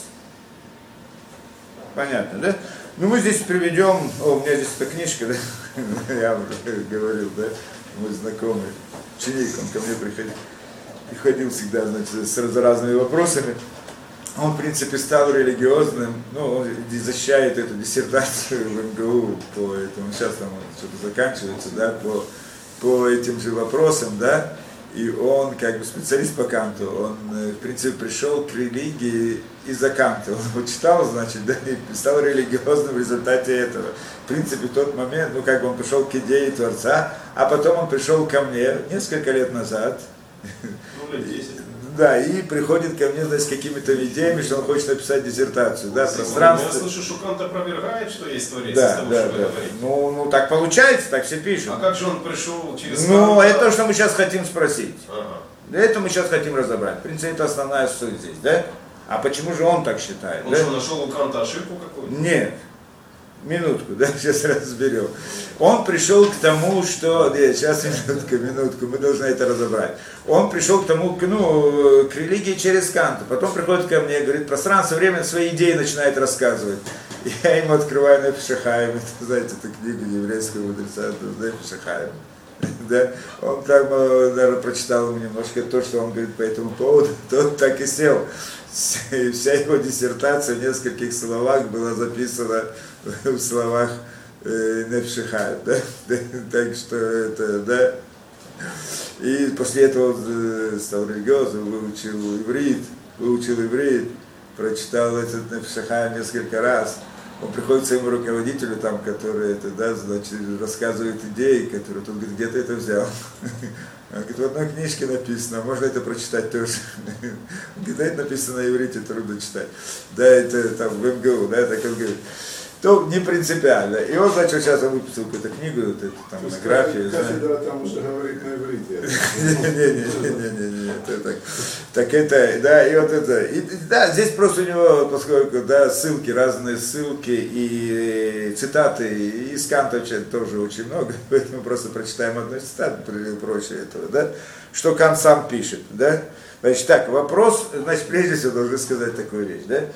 Понятно, да? Ну мы здесь приведем, о, у меня здесь эта книжка, да? Я уже говорил, да, мой знакомый ученик, он ко мне приходил. Приходил всегда, значит, с разными вопросами. Он, в принципе, стал религиозным, ну, он защищает эту диссертацию в эм гэ у по этому, сейчас там что-то заканчивается, да, по, по этим же вопросам, да, и он, как бы, специалист по Канту, он, в принципе, пришел к религии из-за Канта, он его читал, значит, да, и стал религиозным в результате этого. В принципе, в тот момент, ну, как бы он пришел к идее Творца, а потом он пришел ко мне несколько лет назад, Ну, лет десять. Да, и приходит ко мне, значит, с какими-то идеями, что он хочет написать диссертацию, да, пространство. Я слышу, что Кант опровергает, что есть Творец, Да, из того, да, что вы да. говорите. Ну, ну, так получается, так все пишут. А как же он пришел через Ну, Канта? это то, что мы сейчас хотим спросить. Ага. Да, это мы сейчас хотим разобрать. В принципе, это основная суть здесь, да? А почему же он так считает? Он да? что, нашел у Канта ошибку какую-то? Нет. Минутку, да, сейчас разберем. Он пришел к тому, что... Нет, сейчас минутку, минутку, мы должны это разобрать. Он пришел к тому, к, ну, к религии через Канта. Потом приходит ко мне, говорит, пространство, время, свои идеи начинает рассказывать. Я ему открываю Нефеш ха-Хаим, знаете, эту книгу еврейского мудреца, Нефеш ха-Хаим. Да? Он там, наверное, прочитал ему немножко то, что он говорит по этому поводу, тот так и сел. И вся его диссертация в нескольких словах была записана в словах э, Нефеш ха-Хаим, да? Так что это, да. И после этого он стал религиозным, выучил иврит, выучил иврит, прочитал этот Нефеш ха-Хаим несколько раз. Он приходит к своему руководителю, там, который это, да, значит, рассказывает идеи, которые тут говорит, где ты это взял? Он говорит, в одной книжке написано, можно это прочитать тоже. Он говорит, да, это написано на иврите, трудно читать. Да, это там в эм гэ у, да, так он говорит. То не принципиально. И он начал, сейчас он выпустил какую-то книгу, вот эту там монографию. Кафедра там уже говорит на иврите. Не-не-не-не-не, это так. Так это, да, и вот это. И, да, здесь просто у него, поскольку, да, ссылки, разные ссылки и цитаты из Канта тоже очень много, поэтому просто прочитаем одну цитату, прочее этого, да, что Кант сам пишет, да. Значит, так, вопрос, значит, прежде всего должны сказать такую вещь, да.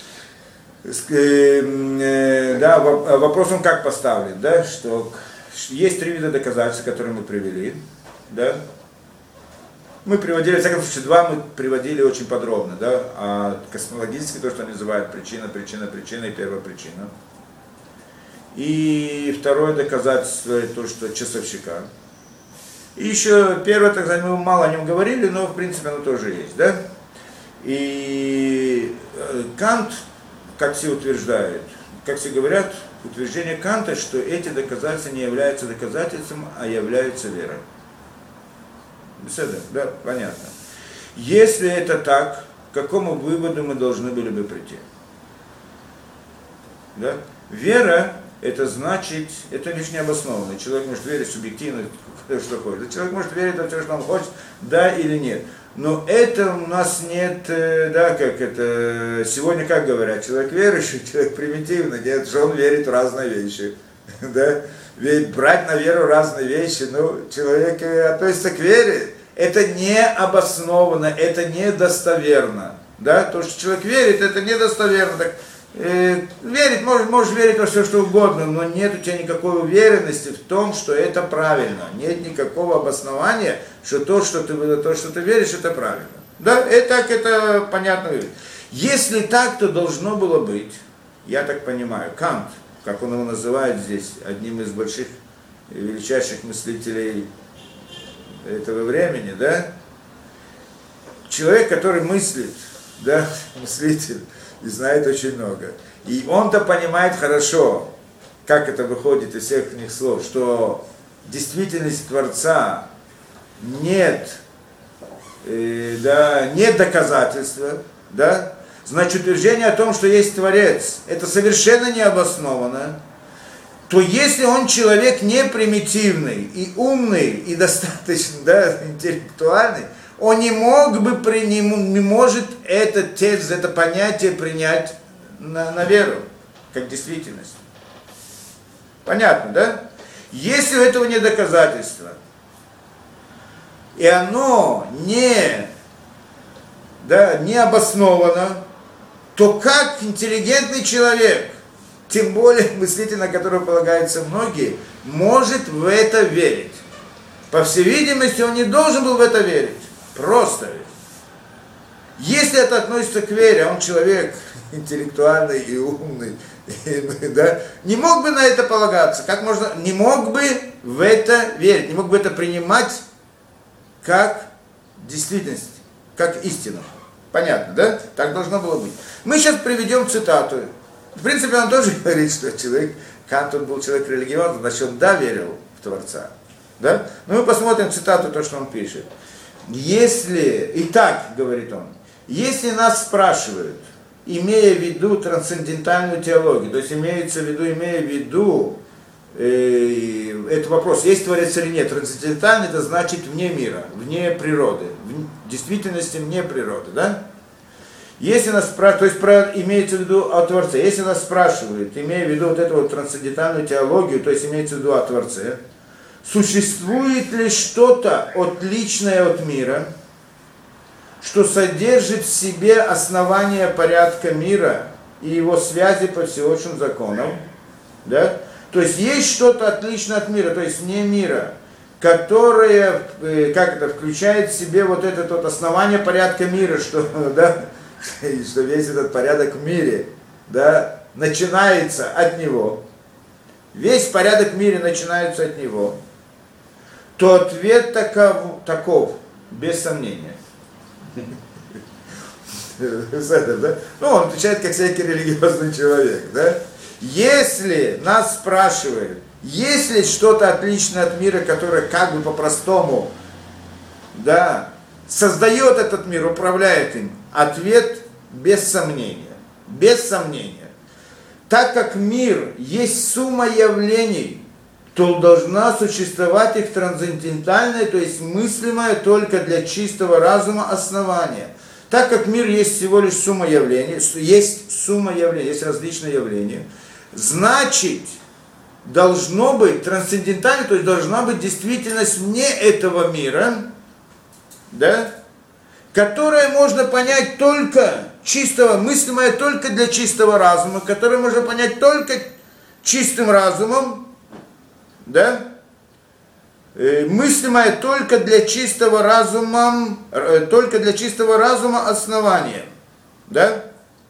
Да, вопрос он как поставлен, да, что есть три вида доказательств, которые мы привели, да. Мы приводили, в всяком случае, два мы приводили очень подробно, да, а космологически то, что они называют причина, причина, причина и первая причина. И второе доказательство, то, что часовщика. И еще первое, так сказать, мы мало о нем говорили, но в принципе оно тоже есть, да. И Кант, как все утверждают, как все говорят, утверждение Канта, что эти доказательства не являются доказательством, а являются верой. Беседа, да, понятно. Если это так, к какому выводу мы должны были бы прийти? Да? Вера, это значит, это лишь необоснованно. Человек может верить субъективно, что хочет. Человек может верить во все, что он хочет, да или нет. Но это у нас нет, да, как это, сегодня как говорят, человек верующий, человек примитивный, нет, что он верит в разные вещи, да, ведь брать на веру разные вещи, ну, человек относится к вере, это не обоснованно, это недостоверно, да, то, что человек верит, это недостоверно, так, э, верить, можешь, можешь верить во все, что угодно, но нет у тебя никакой уверенности в том, что это правильно, нет никакого обоснования, что то, что ты, то, что ты веришь, это правильно. Да, и так это понятно. Если так, то должно было быть, я так понимаю, Кант, как он его называет здесь, одним из больших и величайших мыслителей этого времени, да, человек, который мыслит, да, мыслитель, и знает очень много. И он-то понимает хорошо, как это выходит из всех них слов, что в действительности Творца нет, э, да, нет доказательства, да, значит утверждение о том, что есть Творец, это совершенно необоснованно, то если он человек не примитивный и умный, и достаточно, да, интеллектуальный, он не мог бы, при, не, не может этот текст, это понятие принять на, на веру, как действительность. Понятно, да? Если у этого нет доказательства, и оно не, да, не обосновано, то как интеллигентный человек, тем более мыслитель, на которого полагаются многие, может в это верить? По всей видимости, он не должен был в это верить. Просто верить. Если это относится к вере, а он человек интеллектуальный и умный, и, да, не мог бы на это полагаться, как можно, не мог бы в это верить, не мог бы это принимать как действительность, как истину. Понятно, да? Так должно было быть. Мы сейчас приведем цитату. В принципе, он тоже говорит, что человек, Кант он был человек религиозный, значит, он да, верил в Творца. Да? Но мы посмотрим цитату, то, что он пишет. Если, и так, говорит он, если нас спрашивают, имея в виду трансцендентальную теологию, то есть имеется в виду, имея в виду, э, это вопрос, есть Творец или нет, трансцендентальный это значит вне мира, вне природы, в действительности вне природы, да? Если нас спрашивают, то есть про, имеется в виду о Творце, если нас спрашивают, имея в виду вот эту вот трансцендентальную теологию, то есть имеется в виду о Творце, существует ли что-то отличное от мира, что содержит в себе основание порядка мира и его связи по всеобщим законам, да? То есть есть что-то отличное от мира, то есть не мира, которое, как это, включает в себе вот это вот основание порядка мира, что, да, что весь этот порядок в мире, да, начинается от него, весь порядок в мире начинается от него, то ответ таков, таков без сомнения. Ну, он отвечает как всякий религиозный человек, да? Если нас спрашивают, есть ли что-то отличное от мира, которое как бы по-простому, да, создает этот мир, управляет им, ответ без сомнения. Без сомнения. Так как мир есть сумма явлений, то должна существовать их трансцендентальное, то есть мыслимое только для чистого разума основание. Так как мир есть всего лишь сумма явлений, есть сумма явлений, есть различные явления, значит, должно быть трансцендентально, то есть должна быть действительность вне этого мира, да, которое можно понять только чистого, мыслимое только для чистого разума, которое можно понять только чистым разумом, да, мыслимое только для чистого разума, только для чистого разума основания, да.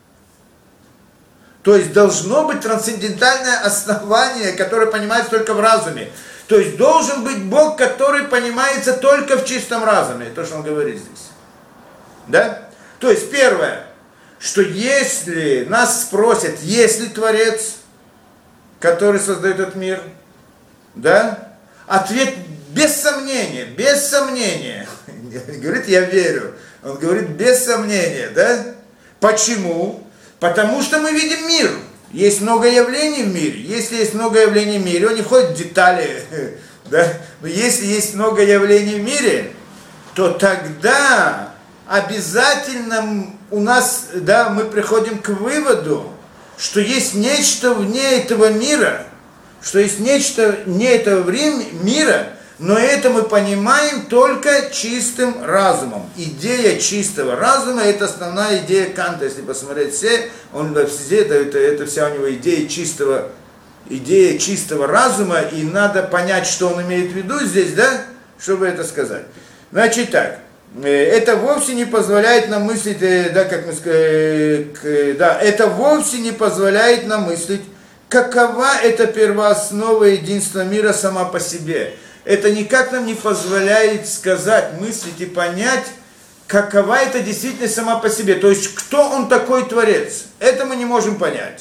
То есть должно быть трансцендентальное основание, которое понимается только в разуме. То есть должен быть Бог, который понимается только в чистом разуме. То, что он говорит здесь. Да? То есть первое, что если нас спросят, есть ли Творец, который создает этот мир, да? Ответ без сомнения, без сомнения. Он говорит, я верю. Он говорит, без сомнения, да? Почему? Потому что мы видим мир. Есть много явлений в мире. Если есть много явлений в мире, он не входит в детали, да? Но если есть много явлений в мире, то тогда обязательно у нас, да, мы приходим к выводу, что есть нечто вне этого мира, что есть нечто вне этого мира, но это мы понимаем только чистым разумом. Идея чистого разума – это основная идея Канта. Если посмотреть все, он везде, это, это, это вся у него идея чистого, идея чистого разума, и надо понять, что он имеет в виду здесь, да, чтобы это сказать. Значит так, это вовсе не позволяет нам мыслить, да, как мы сказали, да, это вовсе не позволяет нам мыслить, какова эта первооснова единства мира сама по себе. Это никак нам не позволяет сказать, мыслить и понять, какова эта действительность сама по себе. То есть, кто он такой Творец. Это мы не можем понять.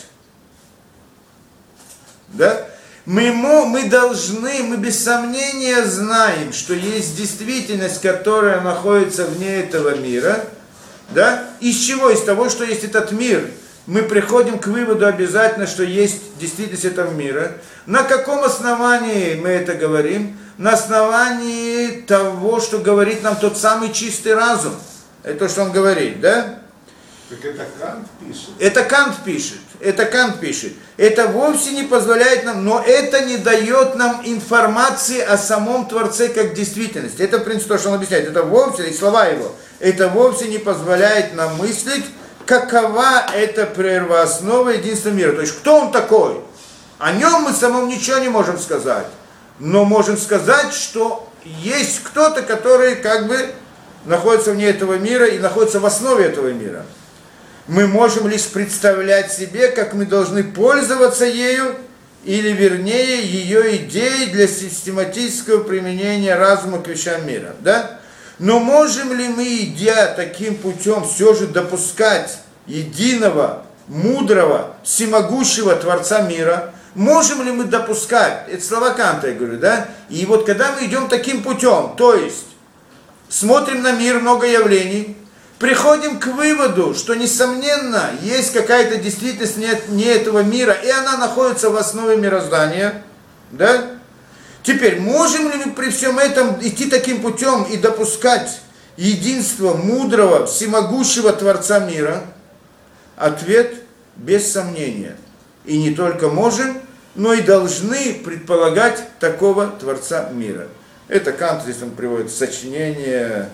Да? Мы, мы должны, мы без сомнения знаем, что есть действительность, которая находится вне этого мира. Да? Из чего? Из того, что есть этот мир, мы приходим к выводу обязательно, что есть действительность этого мира. На каком основании мы это говорим? На основании того, что говорит нам тот самый чистый разум. Это то, что он говорит, да? Так это Кант пишет. Это Кант пишет. Это Кант пишет. Это вовсе не позволяет нам, но это не дает нам информации о самом Творце как действительности. Это, в принципе, то, что он объясняет. Это вовсе, и слова его, это вовсе не позволяет нам мыслить, какова эта первооснова единства мира. То есть, кто он такой? О нем мы самому ничего не можем сказать. Но можем сказать, что есть кто-то, который как бы находится вне этого мира и находится в основе этого мира. Мы можем лишь представлять себе, как мы должны пользоваться ею, или вернее, ее идеей для систематического применения разума к вещам мира. Да? Но можем ли мы, идя таким путем, все же допускать единого, мудрого, всемогущего Творца мира? Можем ли мы допускать, это слова Канта, я говорю, да? И вот когда мы идем таким путем, то есть смотрим на мир, много явлений, приходим к выводу, что, несомненно, есть какая-то действительность не, не этого мира, и она находится в основе мироздания, да? Теперь, можем ли мы при всем этом идти таким путем и допускать единство мудрого, всемогущего Творца мира? Ответ – без сомнения. И не только можем, но и должны предполагать такого Творца мира. Это Кант, здесь он приводит сочинение,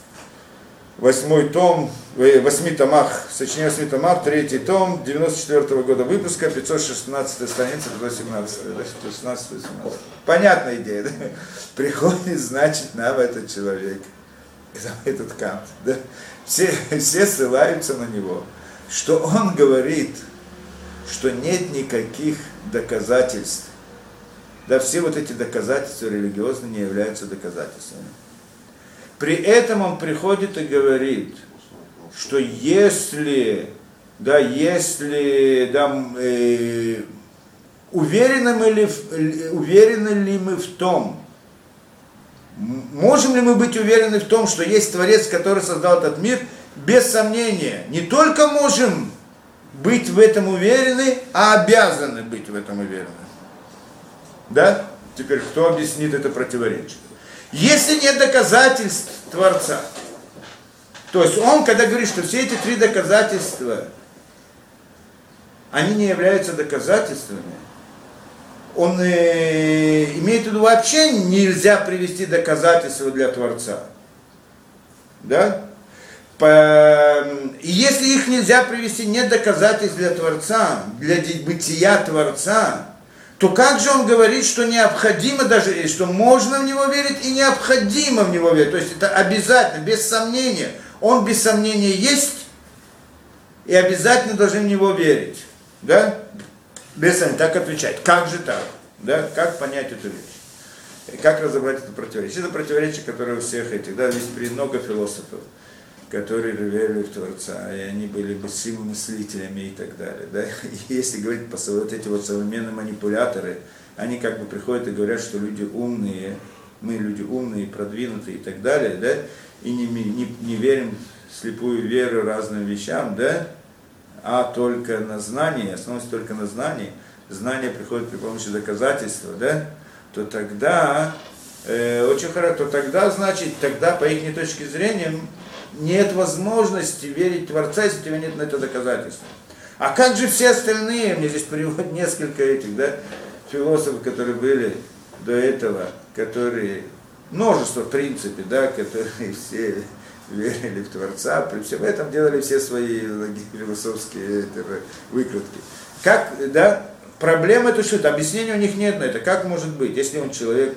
восьмой том, в восьми томах, сочинение в восьми томах, третий том, девяносто четвёртого года выпуска, пятьсот шестнадцатая страница, пятьсот семнадцатая, да, шестнадцать восемнадцать. Понятная идея, да? Приходит, значит, нам этот человек, этот Кант, да? Все, все ссылаются на него, что он говорит, что нет никаких доказательств. Да, все вот эти доказательства религиозные не являются доказательствами. При этом он приходит и говорит, что если, да, если, да, э, уверены, мы ли, уверены ли мы в том, можем ли мы быть уверены в том, что есть Творец, который создал этот мир, без сомнения. Не только можем быть в этом уверены, а обязаны быть в этом уверены. Да? Теперь кто объяснит это противоречие? Если нет доказательств Творца, то есть он, когда говорит, что все эти три доказательства, они не являются доказательствами, он э, имеет в виду, вообще нельзя привести доказательства для Творца. Да? По, и если их нельзя привести, нет доказательств для Творца, для бытия Творца, то как же он говорит, что необходимо даже, что можно в него верить и необходимо в него верить? То есть это обязательно, без сомнения. Он без сомнения есть, и обязательно должны в него верить. Да? Без сомнения, так отвечать. Как же так? Да? Как понять эту вещь? И как разобрать это противоречие? Это противоречие, которое у всех этих, да, здесь много философов, которые верили в Творца, и они были быстрыми мыслителями и так далее. Да? И если говорить по вот эти вот современные манипуляторы, они как бы приходят и говорят, что люди умные, мы люди умные, продвинутые и так далее, да? И не, не, не верим в слепую веру разным вещам, да? А только на знании, основываясь только на знании, знание приходит при помощи доказательства, да? То тогда, э, очень хорошо, то тогда, значит, тогда по их точке зрения, нет возможности верить в Творца, если у тебя нет на это доказательства. А как же все остальные, мне здесь приводят несколько этих, да, философов, которые были до этого, которые, множество в принципе, да, которые все верили в Творца, при всем этом делали все свои философские это, выкрутки. Как, да, проблема это что-то, объяснения у них нет на это, как может быть, если он человек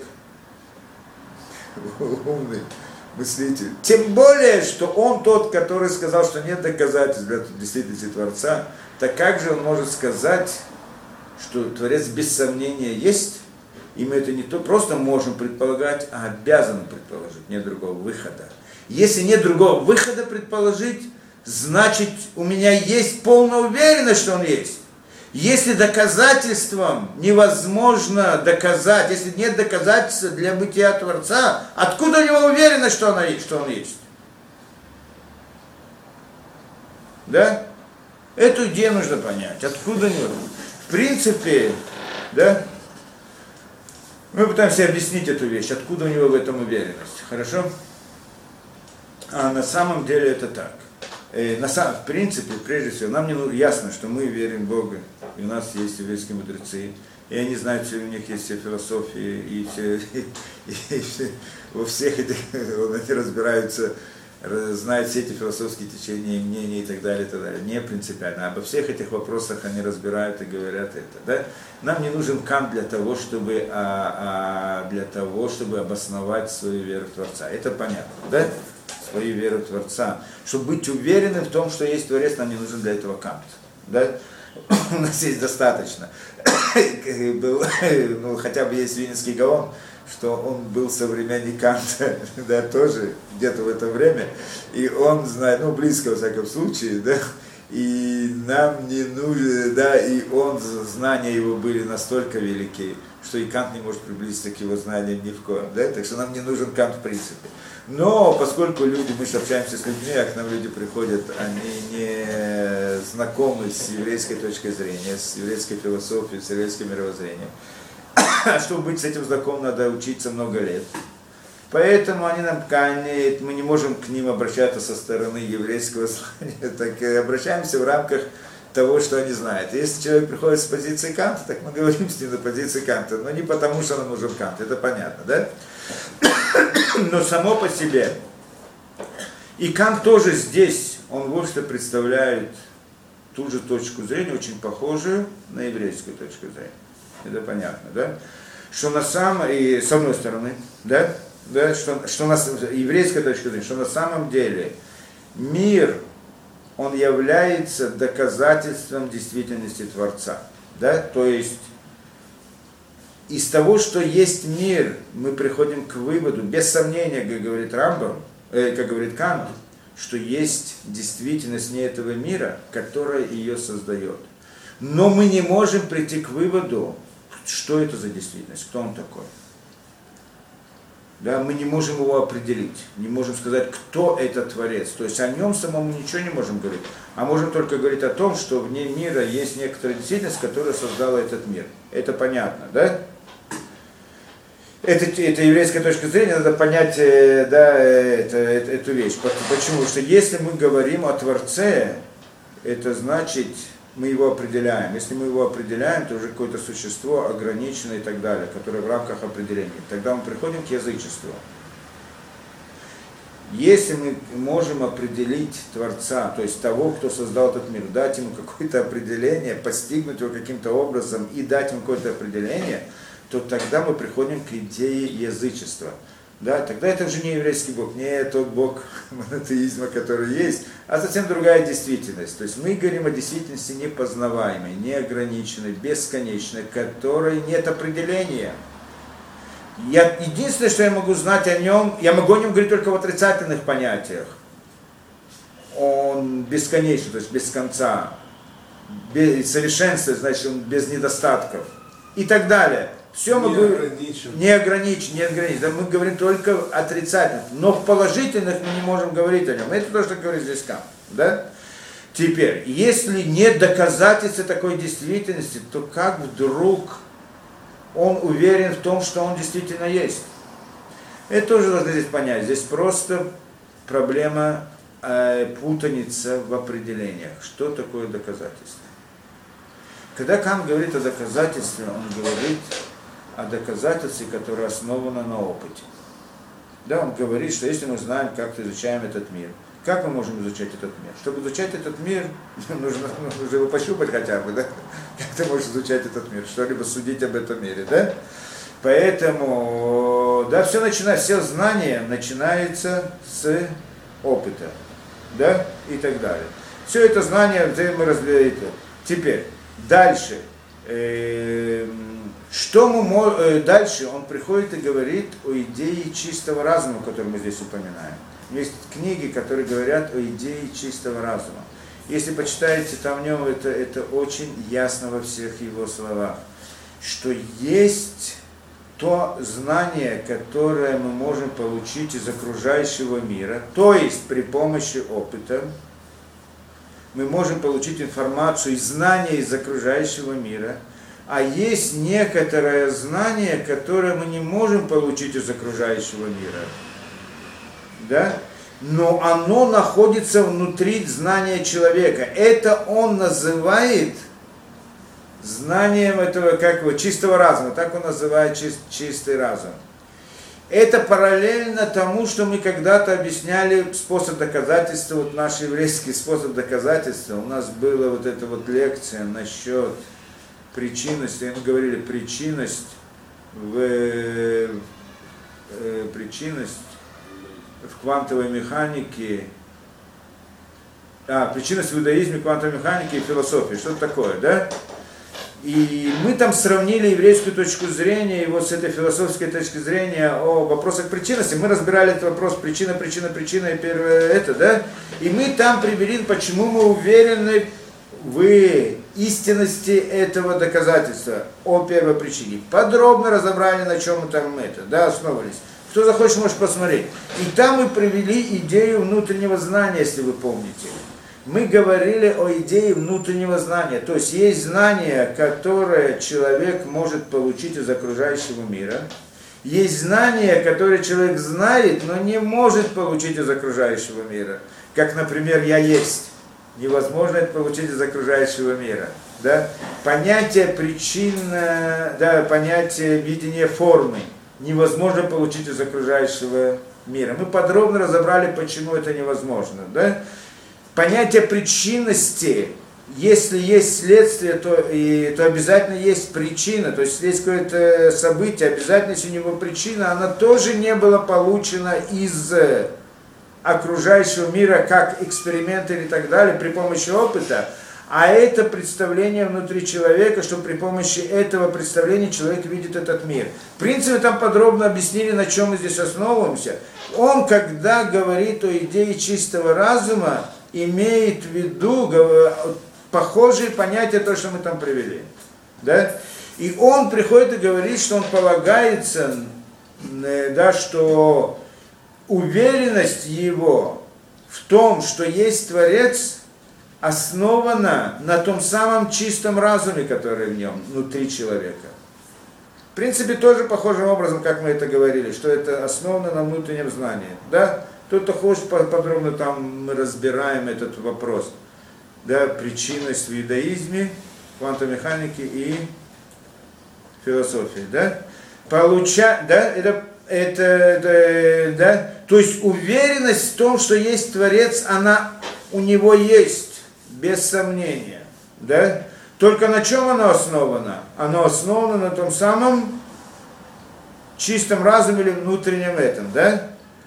умный, мыслитель. Тем более, что он тот, который сказал, что нет доказательств для действительности Творца, так как же он может сказать, что Творец без сомнения есть, и мы это не то просто можем предполагать, а обязаны предположить, нет другого выхода. Если нет другого выхода предположить, значит у меня есть полная уверенность, что он есть. Если доказательством невозможно доказать, если нет доказательства для бытия Творца, откуда у него уверенность, что, она есть, что он есть? Да? Эту идею нужно понять. Откуда они? В принципе, да, мы пытаемся объяснить эту вещь, откуда у него в этом уверенность. Хорошо? А на самом деле это так. И на самом, в принципе, прежде всего, нам не ну, ясно, что мы верим в Бога, и у нас есть еврейские мудрецы, и они знают, что у них есть все философии, и, все, и, и все, во всех этих, они разбираются, знают все эти философские течения, мнения и так далее, и так далее. Не принципиально. Обо всех этих вопросах они разбирают и говорят это. Да? Нам не нужен Кант для того, чтобы, а, а, для того, чтобы обосновать свою веру в Творца. Это понятно, да? Свою веру в Творца. Чтобы быть уверенным в том, что есть Творец, нам не нужен для этого Кант. Да? У нас есть достаточно. Был, ну, хотя бы есть Вильнюсский Гаон, что он был современник Канта, да, тоже где-то в это время, и он знает, ну, близко, во всяком случае, да, и нам не нужно, да, и он, знания его были настолько велики, что и Кант не может приблизиться к его знаниям ни в коем, да, так что нам не нужен Кант в принципе. Но поскольку люди, мы же общаемся с людьми, а к нам люди приходят, они не знакомы с еврейской точкой зрения, с еврейской философией, с еврейским мировоззрением. А чтобы быть с этим знакомым, надо учиться много лет. Поэтому они нам, они, мы не можем к ним обращаться со стороны еврейского знания, так и обращаемся в рамках того, что они знают. Если человек приходит с позиции Канта, так мы говорим с ним на позиции Канта, но не потому, что нам нужен Кант, это понятно, да? Но само по себе. И Кант тоже здесь, он вовсе представляет ту же точку зрения, очень похожую на еврейскую точку зрения. Это понятно, да? Что на самом, и с одной стороны, да, да, что, что на, еврейская точка зрения, что на самом деле мир, он является доказательством действительности Творца, да, то есть из того, что есть мир, мы приходим к выводу, без сомнения, как говорит Рамбам, э, как говорит Кант, что есть действительность не этого мира, которая ее создает. Но мы не можем прийти к выводу, что это за действительность, кто он такой. Да, мы не можем его определить, не можем сказать, кто этот Творец. То есть о нем самому ничего не можем говорить, а можем только говорить о том, что вне мира есть некоторая действительность, которая создала этот мир. Это понятно, да? Это, это еврейская точка зрения, надо понять, да, это, это, эту вещь. Почему? Потому что если мы говорим о Творце, это значит, мы его определяем. Если мы его определяем, то уже какое-то существо ограниченное и так далее, которое в рамках определения. Тогда мы приходим к язычеству. Если мы можем определить Творца, то есть того, кто создал этот мир, дать ему какое-то определение, постигнуть его каким-то образом и дать ему какое-то определение, то тогда мы приходим к идее язычества. Да, тогда это уже не еврейский Бог, не тот Бог монотеизма, который есть, а совсем другая действительность. То есть мы говорим о действительности непознаваемой, неограниченной, бесконечной, которой нет определения. Я, единственное, что я могу знать о нем, я могу о нем говорить только в отрицательных понятиях. Он бесконечный, то есть без конца, без совершенства, значит, он без недостатков и так далее. Все мы говорим, не ограничен, не ограничен. Да, мы говорим только отрицательных, но в положительных мы не можем говорить о нем. Это то, что говорит здесь Кант. Да? Теперь, если нет доказательства такой действительности, то как вдруг он уверен в том, что он действительно есть? Это тоже должны здесь понять. Здесь просто проблема э, путаница в определениях. Что такое доказательство? Когда Кант говорит о доказательстве, он говорит о доказательстве, которое основано на опыте. Да, он говорит, что если мы знаем, как изучаем этот мир, как мы можем изучать этот мир? Чтобы изучать этот мир, нужно, нужно его пощупать хотя бы, да? Как ты можешь изучать этот мир? Что-либо судить об этом мире, да? Поэтому, да, все начинается, все знания начинается с опыта, да, и так далее. Все это знание мы разбираем. Теперь, дальше. Что мы, дальше он приходит и говорит о идее чистого разума, которую мы здесь упоминаем. Есть книги, которые говорят о идее чистого разума. Если почитаете там в нем, это, это очень ясно во всех его словах, что есть то знание, которое мы можем получить из окружающего мира, то есть при помощи опыта, мы можем получить информацию и знания из окружающего мира, а есть некоторое знание, которое мы не можем получить из окружающего мира. Да? Но оно находится внутри знания человека. Это он называет знанием этого, как его, чистого разума. Так он называет чист, чистый разум. Это параллельно тому, что мы когда-то объясняли способ доказательства, вот наш еврейский способ доказательства. У нас была вот эта вот лекция насчет причинности, мы говорили причинность в, э, причинность в квантовой механике, а, причинность в иудаизме, квантовой механике и философии, что-то такое, да? И мы там сравнили еврейскую точку зрения, и вот с этой философской точки зрения о вопросах причинности, мы разбирали этот вопрос причина, причина, причина, и первое это, да? И мы там привели, почему мы уверены в истинности этого доказательства о первой причине. Подробно разобрали, на чем мы там это, да, основывались. Кто захочет, может посмотреть. И там мы привели идею внутреннего знания, если вы помните. Мы говорили о идее внутреннего знания. То есть есть знание, которое человек может получить из окружающего мира. Есть знание, которое человек знает, но не может получить из окружающего мира. Как, например, «я есть». Невозможно это получить из окружающего мира. Да? Понятие причин, да, понятие видения формы невозможно получить из окружающего мира. Мы подробно разобрали, почему это невозможно. Да? Понятие причинности, если есть следствие, то, и, то обязательно есть причина. То есть, если есть какое-то событие, обязательно, если у него причина, она тоже не была получена из окружающего мира, как эксперимент или так далее, при помощи опыта. А это представление внутри человека, что при помощи этого представления человек видит этот мир. В принципе, там подробно объяснили, на чем мы здесь основываемся. Он, когда говорит о идее чистого разума, имеет в виду похожие понятия, то, что мы там привели. Да? И он приходит и говорит, что он полагается, да, что уверенность его в том, что есть Творец, основана на том самом чистом разуме, который в нем, внутри человека. В принципе, тоже похожим образом, как мы это говорили, что это основано на внутреннем знании. Да? Кто-то хочет подробно, там мы разбираем этот вопрос. Да? Причинность в иудаизме, квантовой механике и философии. Да? Получа... да? Это, это, это, да? То есть уверенность в том, что есть Творец, она у него есть. Без сомнения. Да? Только на чем оно основано? Оно основано на том самом чистом разуме или внутреннем этом. Да?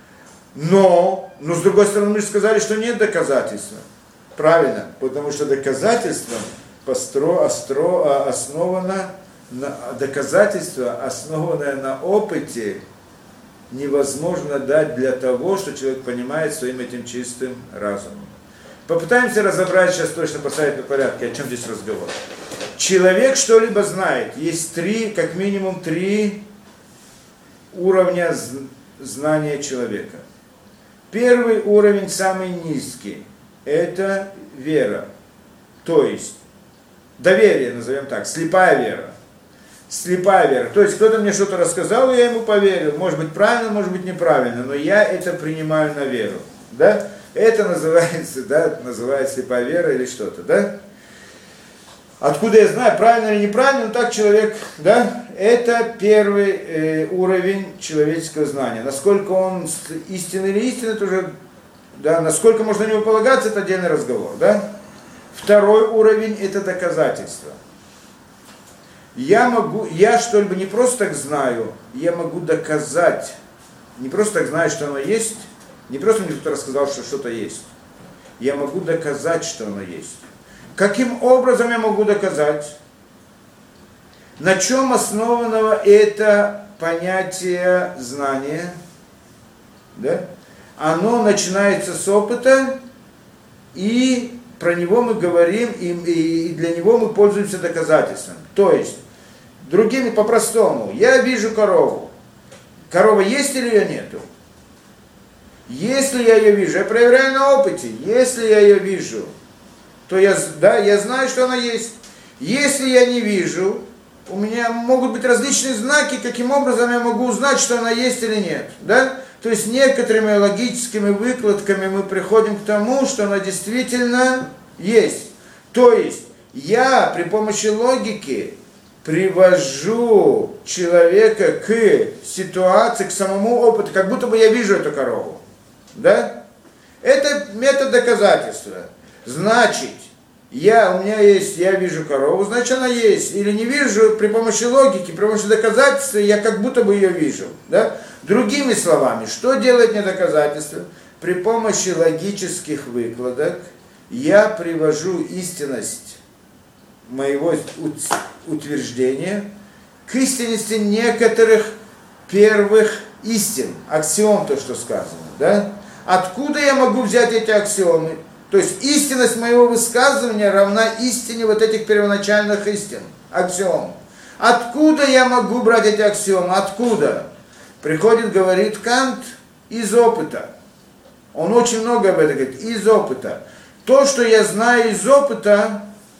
Но, но, с другой стороны, мы же сказали, что нет доказательства. Правильно. Потому что доказательство постро, остро, основано на, доказательство, основанное на опыте, невозможно дать для того, что человек понимает своим этим чистым разумом. Попытаемся разобрать сейчас точно по совету порядке, о чем здесь разговор. Человек что-либо знает. Есть три, как минимум три уровня знания человека. Первый уровень, самый низкий, это вера. То есть доверие, назовем так, слепая вера. Слепая вера. То есть кто-то мне что-то рассказал, и я ему поверил. Может быть правильно, может быть неправильно, но я это принимаю на веру. Да? Это называется, да, называется слепая вера или что-то, да? Откуда я знаю, правильно или неправильно, но так человек, да? Это первый э, уровень человеческого знания. Насколько он истинный или истинный, это уже, да, насколько можно на него полагаться, это отдельный разговор, да? Второй уровень – это доказательство. Я могу, я что-либо не просто так знаю, я могу доказать, не просто так знаю, что оно есть. Не просто мне кто-то рассказал, что что-то есть. Я могу доказать, что оно есть. Каким образом я могу доказать? На чем основано это понятие знания? Да? Оно начинается с опыта, и про него мы говорим, и, и для него мы пользуемся доказательством. То есть, другими по-простому, я вижу корову. Корова есть или ее нету? Если я ее вижу, я проверяю на опыте, если я ее вижу, то я, да, я знаю, что она есть. Если я не вижу, у меня могут быть различные знаки, каким образом я могу узнать, что она есть или нет. Да? То есть некоторыми логическими выкладками мы приходим к тому, что она действительно есть. То есть я при помощи логики привожу человека к ситуации, к самому опыту, как будто бы я вижу эту корову. Да? Это метод доказательства. Значит, я, у меня есть, я вижу корову, значит она есть. Или не вижу, при помощи логики, при помощи доказательства, я как будто бы ее вижу. Да? Другими словами, что делает мне доказательство? При помощи логических выкладок я привожу истинность моего утверждения к истинности некоторых первых истин, аксиом, то, что сказано. Да? Откуда я могу взять эти аксиомы? То есть истинность моего высказывания равна истине вот этих первоначальных истин, аксиом. Откуда я могу брать эти аксиомы? Откуда? Приходит, говорит Кант, из опыта. Он очень много об этом говорит, из опыта. То, что я знаю из опыта,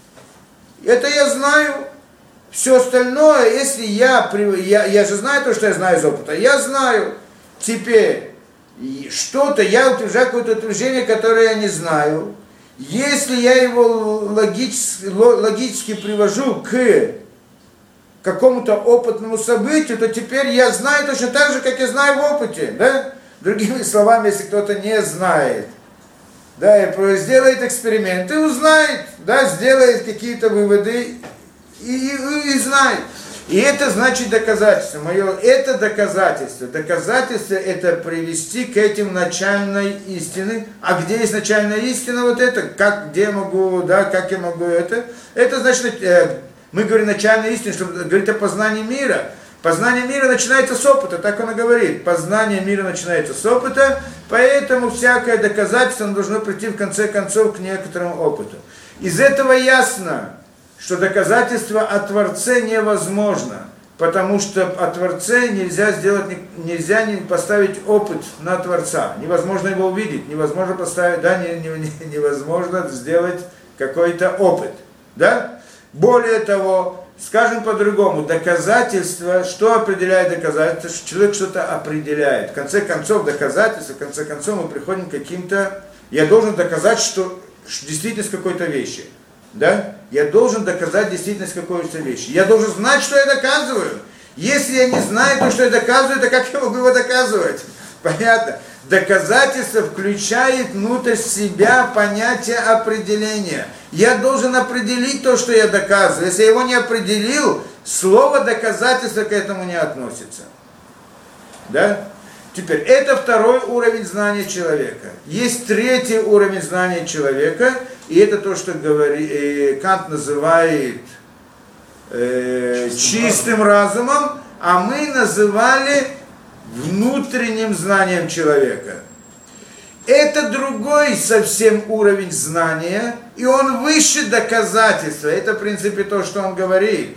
это я знаю. Все остальное, если я, я, я же знаю то, что я знаю из опыта, я знаю. Теперь, что-то, я утверждаю какое-то утверждение, которое я не знаю. Если я его логически, логически привожу к какому-то опытному событию, то теперь я знаю точно так же, как я знаю в опыте. Да? Другими словами, если кто-то не знает, да, и сделает эксперимент и узнает, да, сделает какие-то выводы и, и, и знает. И это значит доказательство. Мое, это доказательство. Доказательство это привести к этим начальной истины. А где есть начальная истина, вот это, как, где я могу, да, как я могу это? Это значит, э, мы говорим начальная истина, что говорит о познании мира. Познание мира начинается с опыта, так он и говорит. Познание мира начинается с опыта, поэтому всякое доказательство должно прийти в конце концов к некоторому опыту. Из этого ясно, что доказательство о Творце невозможно, потому что о Творце нельзя сделать, нельзя не поставить опыт на Творца. Невозможно его увидеть, невозможно поставить, да, не, не, невозможно сделать какой-то опыт. Да? Более того, скажем по-другому, доказательство, что определяет доказательство, что человек что-то определяет. В конце концов, доказательство, в конце концов мы приходим к каким-то... Я должен доказать, что, что действительность какой-то вещи. Да? Я должен доказать действительность какой-то вещи. Я должен знать, что я доказываю. Если я не знаю то, что я доказываю, то как я могу его доказывать? Понятно? Доказательство включает внутрь себя понятие определения. Я должен определить то, что я доказываю. Если я его не определил, слово доказательство к этому не относится. Да? Теперь, это второй уровень знания человека. Есть третий уровень знания человека, и это то, что говори, э, Кант называет э, чистым, чистым разумом. разумом, а мы называли внутренним знанием человека. Это другой совсем уровень знания, и он выше доказательства. Это, в принципе, то, что он говорит.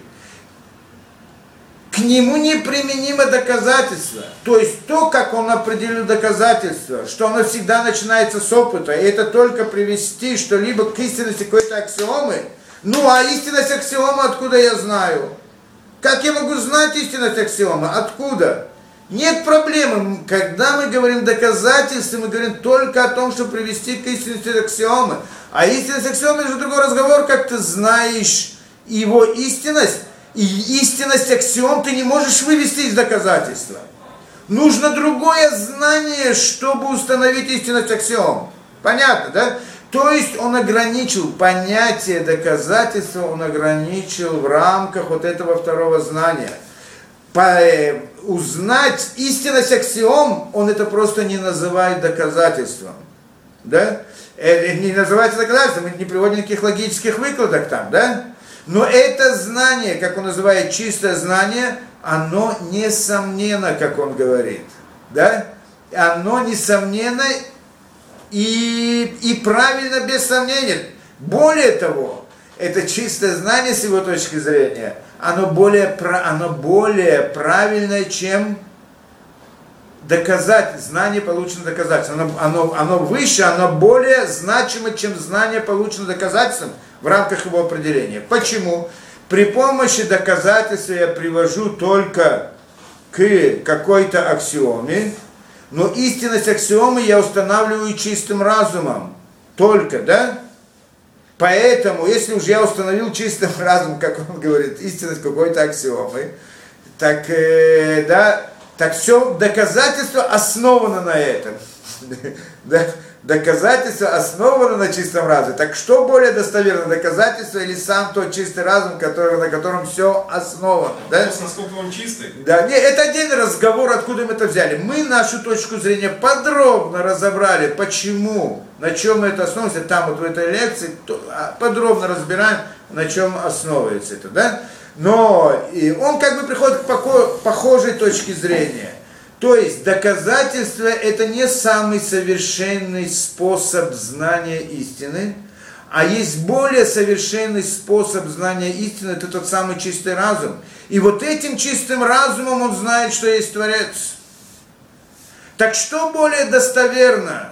К нему неприменимо доказательство. То есть то, как он определил доказательство, что оно всегда начинается с опыта, и это только привести что-либо к истинности какой-то аксиомы. Ну, а истинность аксиомы откуда я знаю? Как я могу знать истинность аксиомы? Откуда? Нет проблемы. Когда мы говорим доказательства, мы говорим только о том, чтобы привести к истинности аксиомы. А истинность аксиомы – это же другой разговор, как ты знаешь его истинность. И истинность аксиом ты не можешь вывести из доказательства. Нужно другое знание, чтобы установить истинность аксиом. Понятно, да? То есть он ограничил понятие доказательства, он ограничил в рамках вот этого второго знания. По, э, узнать истинность аксиом, он это просто не называет доказательством. Да? Э, не называется доказательством, мы не приводим никаких логических выкладок там, да? Но это знание, как он называет чистое знание, оно несомненно, как он говорит. Да? Оно несомненно и, и правильно без сомнения. Более того, это чистое знание с его точки зрения, оно более, оно более правильное, чем доказать, знание получено доказательством. Оно, оно, оно выше, оно более значимо, чем знание получено доказательством в рамках его определения. Почему? При помощи доказательства я привожу только к какой-то аксиоме, но истинность аксиомы я устанавливаю чистым разумом. Только, да? Поэтому, если уже я установил чистым разумом, как он говорит, истинность какой-то аксиомы, так, э, да, так все доказательство основано на этом. Доказательство основано на чистом разуме. Так что более достоверно, доказательство или сам тот чистый разум, который, на котором все основано? Да? Вопрос, насколько он чистый? Да, нет, это отдельный разговор, откуда мы это взяли. Мы нашу точку зрения подробно разобрали, почему, на чем это основывается. Там вот в этой лекции подробно разбираем, на чем основывается это. Да? Но и он как бы приходит к похожей точке зрения. То есть доказательство это не самый совершенный способ знания истины, а есть более совершенный способ знания истины, это тот самый чистый разум. И вот этим чистым разумом он знает, что есть Творец. Так что более достоверно?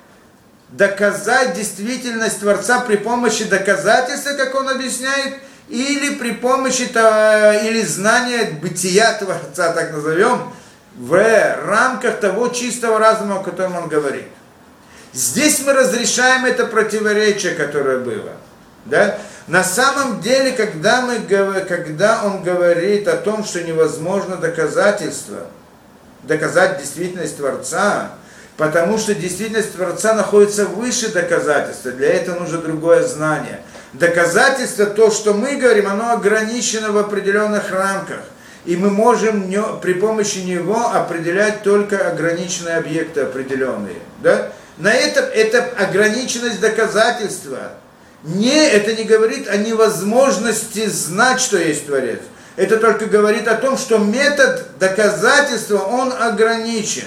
Доказать действительность Творца при помощи доказательства, как он объясняет, или при помощи или знания бытия Творца, так назовем, в рамках того чистого разума, о котором он говорит. Здесь мы разрешаем это противоречие, которое было. Да? На самом деле, когда, мы, когда он говорит о том, что невозможно доказательство, доказать действительность Творца, потому что действительность Творца находится выше доказательства, для этого нужно другое знание. Доказательство, то, что мы говорим, оно ограничено в определенных рамках. И мы можем при помощи него определять только ограниченные объекты определенные. Да? На этом это ограниченность доказательства. Не, это не говорит о невозможности знать, что есть Творец. Это только говорит о том, что метод доказательства, он ограничен.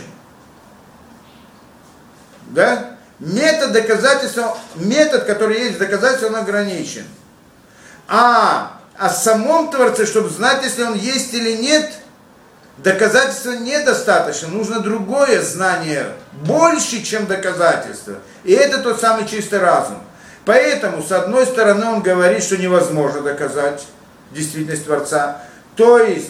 Да? Метод доказательства, метод, который есть в доказательстве, он ограничен. А о самом Творце, чтобы знать, если он есть или нет, доказательства недостаточно. Нужно другое знание, больше, чем доказательство. И это тот самый чистый разум. Поэтому, с одной стороны, он говорит, что невозможно доказать действительность Творца. То есть,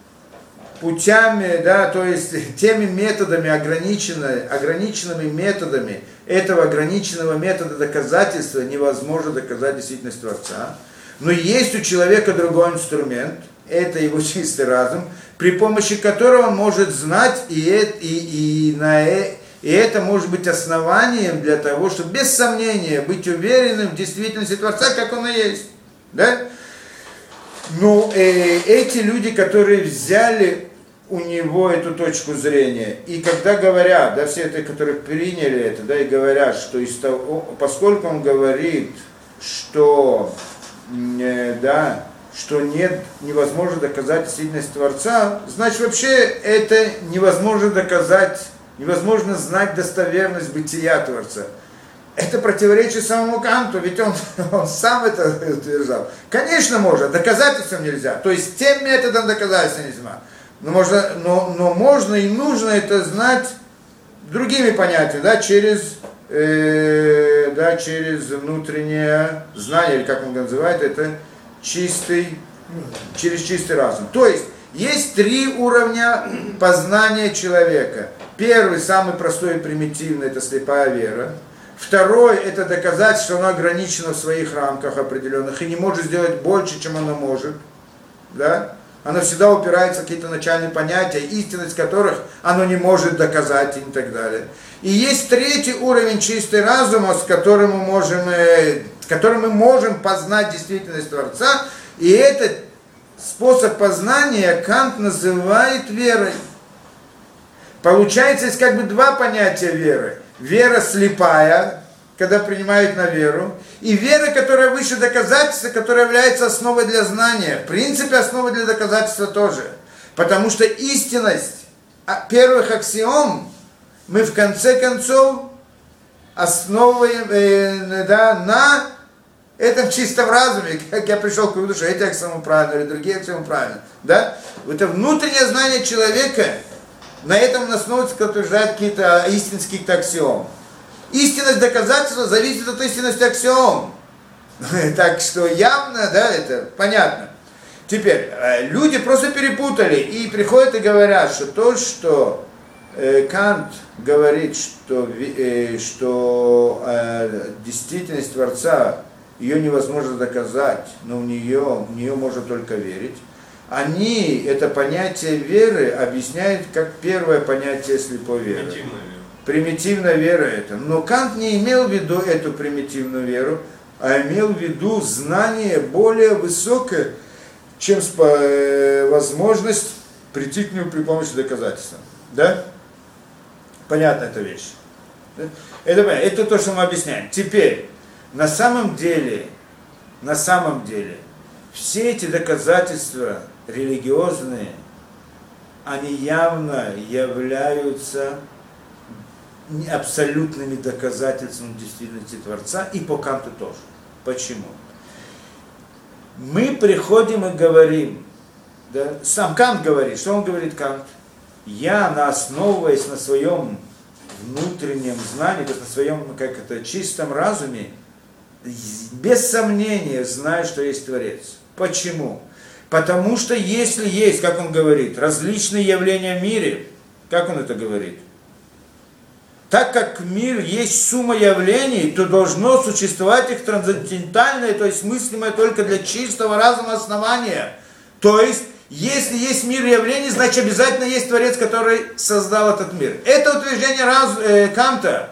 путями, да, то есть теми методами, ограниченными, ограниченными методами этого ограниченного метода доказательства невозможно доказать действительность Творца. Но есть у человека другой инструмент, это его чистый разум, при помощи которого он может знать, и, и, и, на, и это может быть основанием для того, чтобы без сомнения быть уверенным в действительности Творца, как он и есть. Да? Но э, эти люди, которые взяли у него эту точку зрения, и когда говорят, да, все это, которые приняли это, да, и говорят, что из того, поскольку он говорит, что да, что нет, невозможно доказать действительность Творца, значит вообще это невозможно доказать, невозможно знать достоверность бытия Творца. Это противоречит самому Канту, ведь он, он сам это утверждал. Конечно можно, доказательством нельзя, то есть тем методом доказательства нельзя. Но можно, но, но можно и нужно это знать другими понятиями, да, через... да, через внутреннее знание, или как он называет, это чистый, через чистый разум. То есть, есть три уровня познания человека. Первый, самый простой и примитивный, это слепая вера. Второй, это доказать, что оно ограничено в своих рамках определенных и не может сделать больше, чем оно может. Да? Оно всегда упирается в какие-то начальные понятия, истинность которых оно не может доказать и так далее. И есть третий уровень чистый разума, с которым мы можем, э, которым мы можем познать действительность Творца. И этот способ познания Кант называет верой. Получается, есть как бы два понятия веры. Вера слепая, когда принимают на веру, и вера, которая выше доказательства, которая является основой для знания. В принципе, основой для доказательства тоже. Потому что истинность первых аксиом мы в конце концов основываем э, да, на этом чистом разуме, как я пришел к выводу, что эти аксиомы правильно, или другие аксиомы правильно. Да? Это внутреннее знание человека, на этом основывается, как утверждают какие-то истинские какие-то аксиомы. Истинность доказательства зависит от истинности аксиом. Так что явно, да, это понятно. Теперь, люди просто перепутали и приходят и говорят, что то, что э, Кант говорит, что, э, что э, действительность Творца, ее невозможно доказать, но в нее, в нее можно только верить. Они это понятие веры объясняют как первое понятие слепой веры. Примитивная вера. Примитивная вера это. Но Кант не имел в виду эту примитивную веру, а имел в виду знание более высокое, чем возможность прийти к нему при помощи доказательства. Да? Понятна эта вещь. Да? Это, это то, что мы объясняем. Теперь, на самом деле, на самом деле, все эти доказательства религиозные, они явно являются абсолютными доказательствами действительности Творца, и по Канту тоже. Почему? Мы приходим и говорим, да, сам Кант говорит, что он говорит, Кант? Я, на основываясь на своем внутреннем знании, на своем, как это, чистом разуме, без сомнения знаю, что есть Творец. Почему? Потому что если есть, как он говорит, различные явления в мире, как он это говорит? Так как мир есть сумма явлений, то должно существовать их трансцендентальное, то есть мыслимое только для чистого разума основания. То есть, если есть мир явлений, значит обязательно есть Творец, который создал этот мир. Это утверждение раз, э, Канта.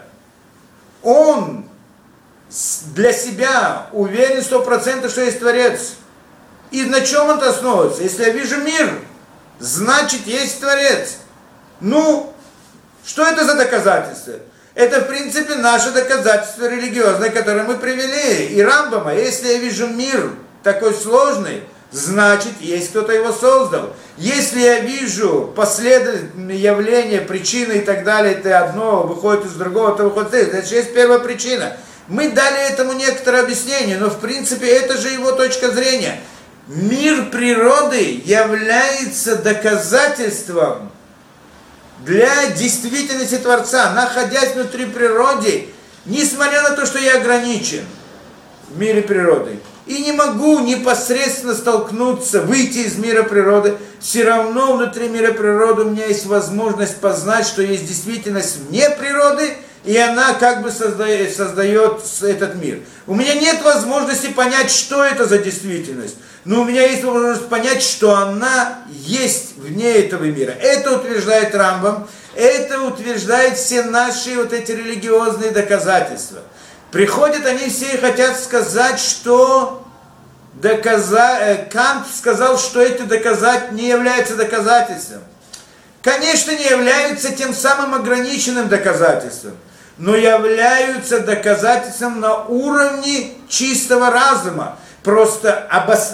Он для себя уверен сто процентов, что есть Творец. И на чем это основывается? Если я вижу мир, значит есть Творец. Ну, что это за доказательство? Это, в принципе, наше доказательство религиозное, которое мы привели. И Рамбама, если я вижу мир такой сложный, значит, есть кто-то его создал. Если я вижу последовательные явления, причины и так далее, это одно выходит из другого, то выходит из этого. Значит, есть первая причина. Мы дали этому некоторое объяснение, но, в принципе, это же его точка зрения. Мир природы является доказательством для действительности Творца, находясь внутри природы, несмотря на то, что я ограничен в мире природы, и не могу непосредственно столкнуться, выйти из мира природы, все равно внутри мира природы у меня есть возможность познать, что есть действительность вне природы, и она как бы создает, создает этот мир. У меня нет возможности понять, что это за действительность, но у меня есть возможность понять, что она есть вне этого мира. Это утверждает Рамбам, это утверждают все наши вот эти религиозные доказательства. Приходят они все и хотят сказать, что доказа... Кант сказал, что это доказать не является доказательством. Конечно, не являются тем самым ограниченным доказательством, но являются доказательством на уровне чистого разума. Просто обос...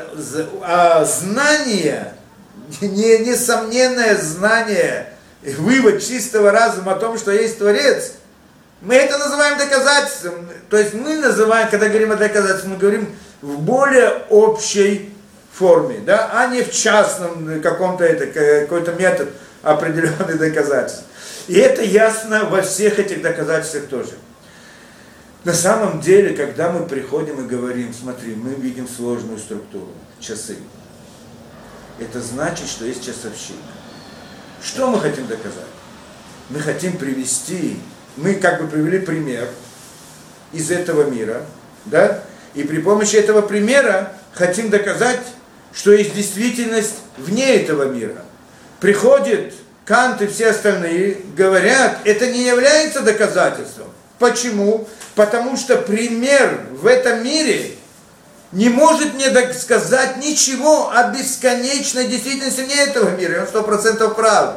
знание, не, несомненное знание, вывод чистого разума о том, что есть Творец, мы это называем доказательством. То есть мы называем, когда говорим о доказательстве, мы говорим в более общей форме, да, а не в частном каком-то, это, какой-то метод определенный доказательств. И это ясно во всех этих доказательствах тоже. На самом деле, когда мы приходим и говорим, смотри, мы видим сложную структуру, часы, это значит, что есть часовщик. Что мы хотим доказать? Мы хотим привести, мы как бы привели пример из этого мира, да, и при помощи этого примера хотим доказать, что есть действительность вне этого мира. Приходит Кант и все остальные, говорят, это не является доказательством. Почему? Потому что пример в этом мире не может мне сказать ничего о бесконечной действительности вне этого мира. И он сто процентов прав.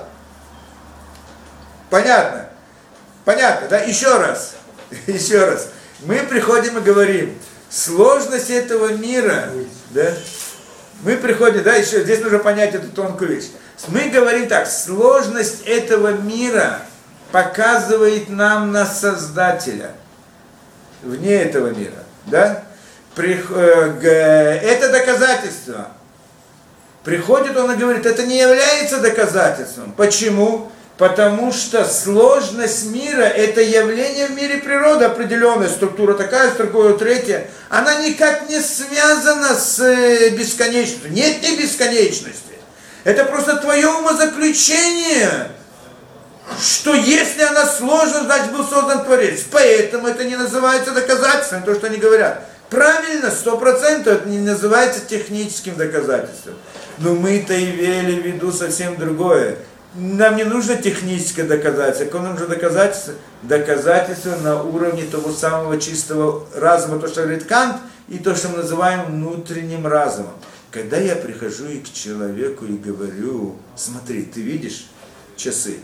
Понятно? Понятно, да? Еще раз. Еще раз. Мы приходим и говорим, сложность этого мира, да? Мы приходим, да, еще, здесь нужно понять эту тонкую вещь. Мы говорим так, сложность этого мира показывает нам на Создателя вне этого мира, да? Это доказательство. Приходит он и говорит, это не является доказательством. Почему? Потому что сложность мира – это явление в мире природы, определенная структура такая, структура третья. Она никак не связана с бесконечностью. Нет ни бесконечности. Это просто твое умозаключение, что если она сложна, значит был создан Творец. Поэтому это не называется доказательством, то, что они говорят. Правильно, сто процентов это не называется техническим доказательством. Но мы-то имели в виду совсем другое. Нам не нужно техническое доказательство. Какое нам нужно доказательство? Доказательство на уровне того самого чистого разума, то, что говорит Кант, и то, что мы называем внутренним разумом. Когда я прихожу и к человеку и говорю, смотри, ты видишь часы?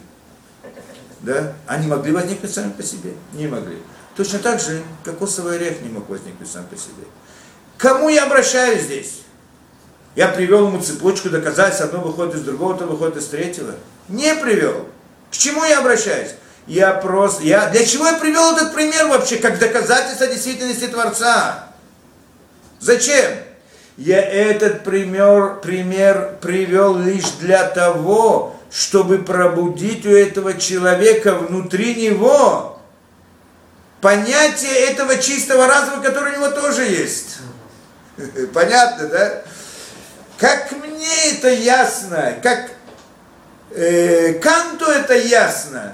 Да? Они могли возникнуть сами по себе? Не могли. Точно так же кокосовый орех не мог возникнуть сам по себе. К кому я обращаюсь здесь? Я привел ему цепочку доказательств, одно выходит из другого, то выходит из третьего. Не привел. К чему я обращаюсь? Я просто... Я, для чего я привел этот пример вообще, как доказательство действительности Творца? Зачем? Я этот пример, пример привел лишь для того, чтобы пробудить у этого человека внутри него понятие этого чистого разума, который у него тоже есть. Понятно, да? Как мне это ясно, как э, Канту это ясно,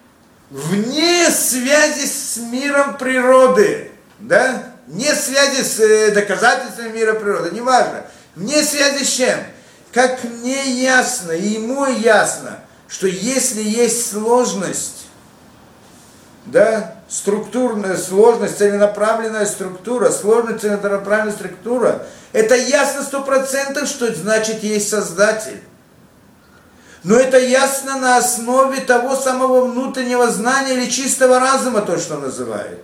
вне связи с миром природы, да? Вне связи с э, доказательствами мира природы, неважно, вне связи с чем? Как мне ясно, и ему ясно, что если есть сложность, да, структурная сложность, целенаправленная структура, сложная целенаправленная структура, это ясно сто процентов, что значит есть Создатель. Но это ясно на основе того самого внутреннего знания или чистого разума, то, что называют.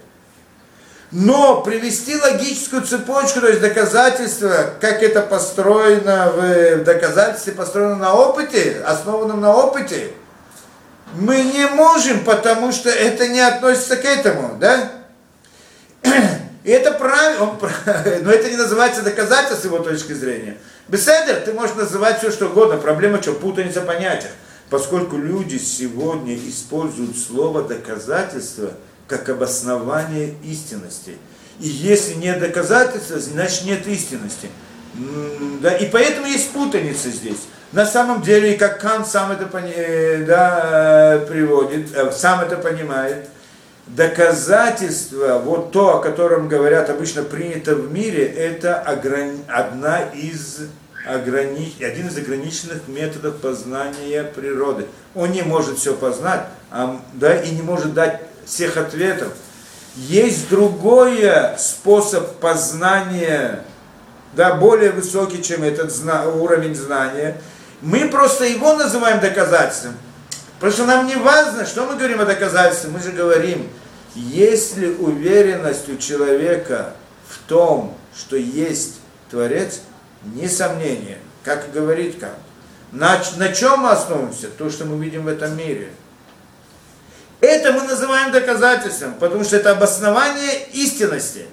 Но привести логическую цепочку, то есть доказательство, как это построено в доказательстве, построено на опыте, основанном на опыте, мы не можем, потому что это не относится к этому, да? И это правильно, но это не называется доказательством с его точки зрения. Беседер, ты можешь называть все, что угодно, проблема что, путаница понятий. Поскольку люди сегодня используют слово доказательство как обоснование истинности. И если нет доказательства, значит нет истинности. Да, и поэтому есть путаница здесь. На самом деле, как Кант сам это да, приводит, сам это понимает, доказательство, вот то, о котором говорят, обычно принято в мире, это ограни... одна из ограни... один из ограниченных методов познания природы. Он не может все познать, а, да, и не может дать всех ответов. Есть другой способ познания, да, более высокий, чем этот зна... уровень знания. Мы просто его называем доказательством. Потому что нам не важно, что мы говорим о доказательстве. Мы же говорим, есть ли уверенность у человека в том, что есть Творец, несомнение, как говорит Кант. На, на чем мы основываемся? То, что мы видим в этом мире. Это мы называем доказательством, потому что это обоснование истинности.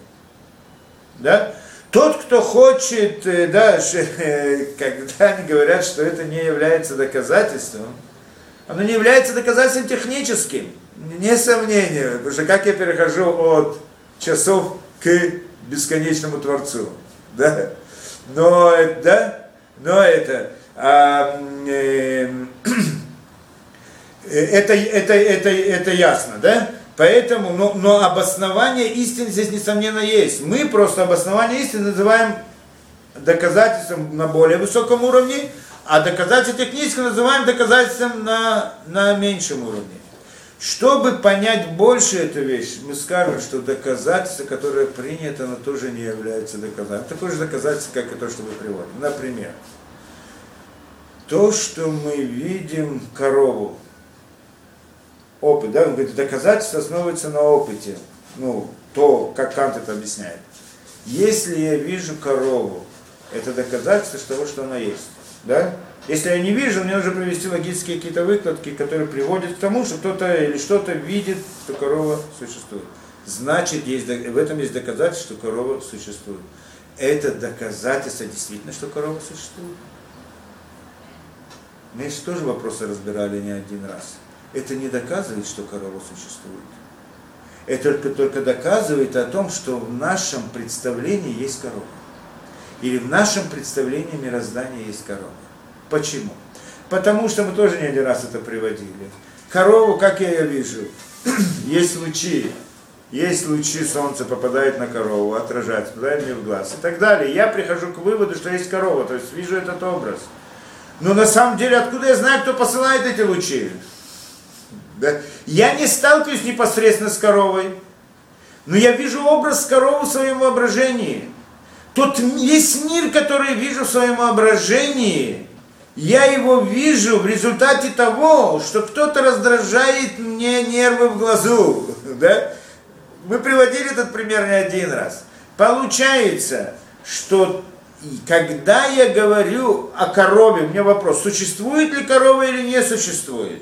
Да? Тот, кто хочет, да, когда они говорят, что это не является доказательством, оно не является доказательством техническим, несомненно, потому что как я перехожу от часов к бесконечному Творцу, да? Но, да? Но это, а, э, это, это, это, это ясно, да? Поэтому, но, но обоснование истины здесь, несомненно, есть. Мы просто обоснование истины называем доказательством на более высоком уровне, а доказательство техническое называем доказательством на, на меньшем уровне. Чтобы понять больше эту вещь, мы скажем, что доказательство, которое принято, оно тоже не является доказательством. Такое же доказательство, как и то, что мы приводим. Например, то, что мы видим корову. Опыт, да, он говорит, доказательство основывается на опыте. Ну, то, как Кант это объясняет. Если я вижу корову, это доказательство того, что она есть. Да? Если я не вижу, мне нужно привести логические какие-то выкладки, которые приводят к тому, что кто-то или что-то видит, что корова существует. Значит, есть, в этом есть доказательство, что корова существует. Это доказательство действительно, что корова существует. Мы же тоже вопросы разбирали не один раз. Это не доказывает, что корова существует. Это только, только доказывает о том, что в нашем представлении есть корова. Или в нашем представлении мироздания есть корова. Почему? Потому что мы тоже не один раз это приводили. Корову, как я ее вижу, есть лучи, есть лучи солнца, попадают на корову, отражаются, попадают мне в глаз и так далее. Я прихожу к выводу, что есть корова, то есть вижу этот образ. Но на самом деле, откуда я знаю, кто посылает эти лучи? Да? Я не сталкиваюсь непосредственно с коровой, но я вижу образ коровы в своем воображении. Тот весь мир, который я вижу в своем воображении, я его вижу в результате того, что кто-то раздражает мне нервы в глазу. Да? Мы приводили этот пример не один раз. Получается, что когда я говорю о корове, у меня вопрос, существует ли корова или не существует?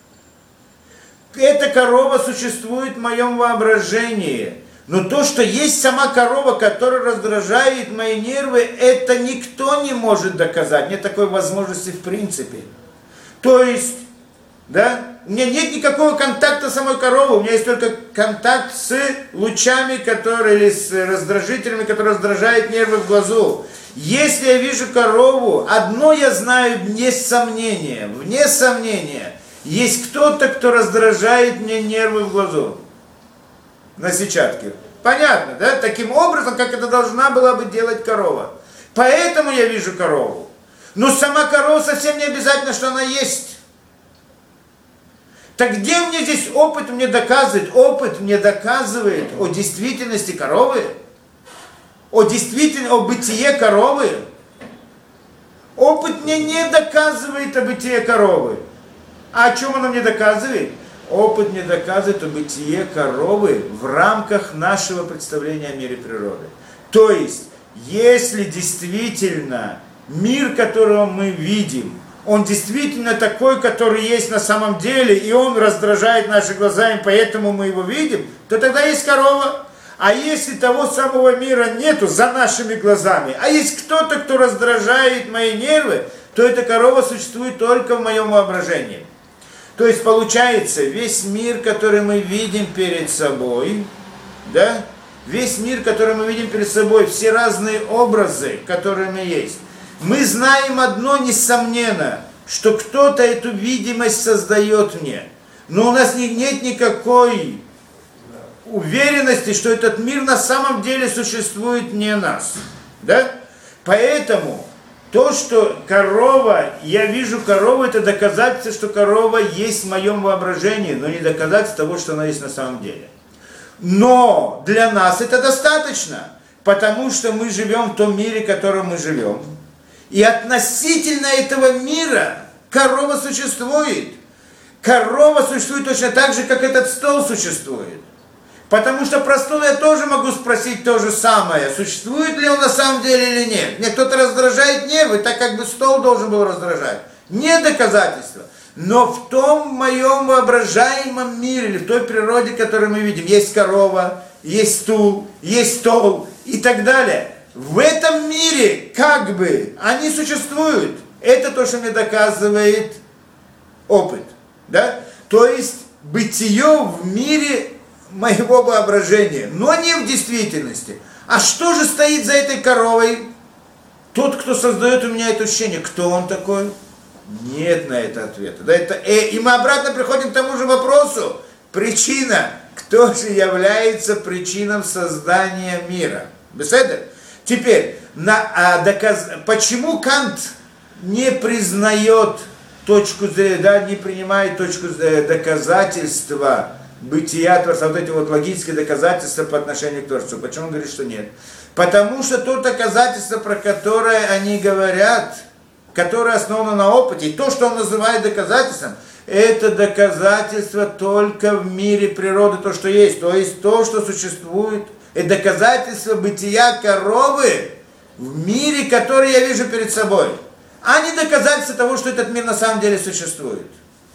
Эта корова существует в моем воображении. Но то, что есть сама корова, которая раздражает мои нервы, это никто не может доказать. Нет такой возможности в принципе. То есть, да, у меня нет никакого контакта с самой коровой, у меня есть только контакт с лучами, которые, или с раздражителями, которые раздражают нервы в глазу. Если я вижу корову, одно я знаю вне сомнения, вне сомнения, есть кто-то, кто раздражает мне нервы в глазу. На сетчатке. Понятно, да? Таким образом, как это должна была бы делать корова. Поэтому я вижу корову. Но сама корова совсем не обязательно, что она есть. Так где мне здесь опыт мне доказывает? Опыт мне доказывает о действительности коровы? О действительности, о бытие коровы? Опыт мне не доказывает о бытие коровы. А о чем она мне доказывает? Опыт мне доказывает о бытие коровы в рамках нашего представления о мире природы. То есть, если действительно мир, которого мы видим, он действительно такой, который есть на самом деле, и он раздражает наши глаза, и поэтому мы его видим, то тогда есть корова. А если того самого мира нету за нашими глазами, а есть кто-то, кто раздражает мои нервы, то эта корова существует только в моем воображении. То есть получается, весь мир, который мы видим перед собой, да, весь мир, который мы видим перед собой, все разные образы, которые мы есть, мы знаем одно несомненно, что кто-то эту видимость создает мне. Но у нас нет никакой уверенности, что этот мир на самом деле существует не нас. Да? Поэтому то, что корова, я вижу корову, это доказательство, что корова есть в моем воображении, но не доказательство того, что она есть на самом деле. Но для нас это достаточно, потому что мы живем в том мире, в котором мы живем. И относительно этого мира корова существует. Корова существует точно так же, как этот стол существует. Потому что про стол я тоже могу спросить то же самое, существует ли он на самом деле или нет. Мне кто-то раздражает нервы, так как бы стол должен был раздражать. Нет доказательства. Но в том моем воображаемом мире, или в той природе, которую мы видим, есть корова, есть стул, есть стол и так далее. В этом мире, как бы, они существуют. Это то, что мне доказывает опыт. Да? То есть, бытие в мире моего воображения, но не в действительности. А что же стоит за этой коровой? Тот, кто создает у меня это ощущение, кто он такой? Нет на это ответа. Да, это, э, и мы обратно приходим к тому же вопросу. Причина. Кто же является причиной создания мира? Беседа? Теперь, на, а, доказ... почему Кант не признает точку зрения, да, не принимает точку зрения, доказательства бытия Творца, вот эти вот логические доказательства по отношению к Творцу? Почему он говорит, что нет? Потому что то доказательство, про которое они говорят, которое основано на опыте, и то, что он называет доказательством, это доказательство только в мире природы, то, что есть, то есть то, что существует, это доказательство бытия коровы в мире, который я вижу перед собой, а не доказательство того, что этот мир на самом деле существует.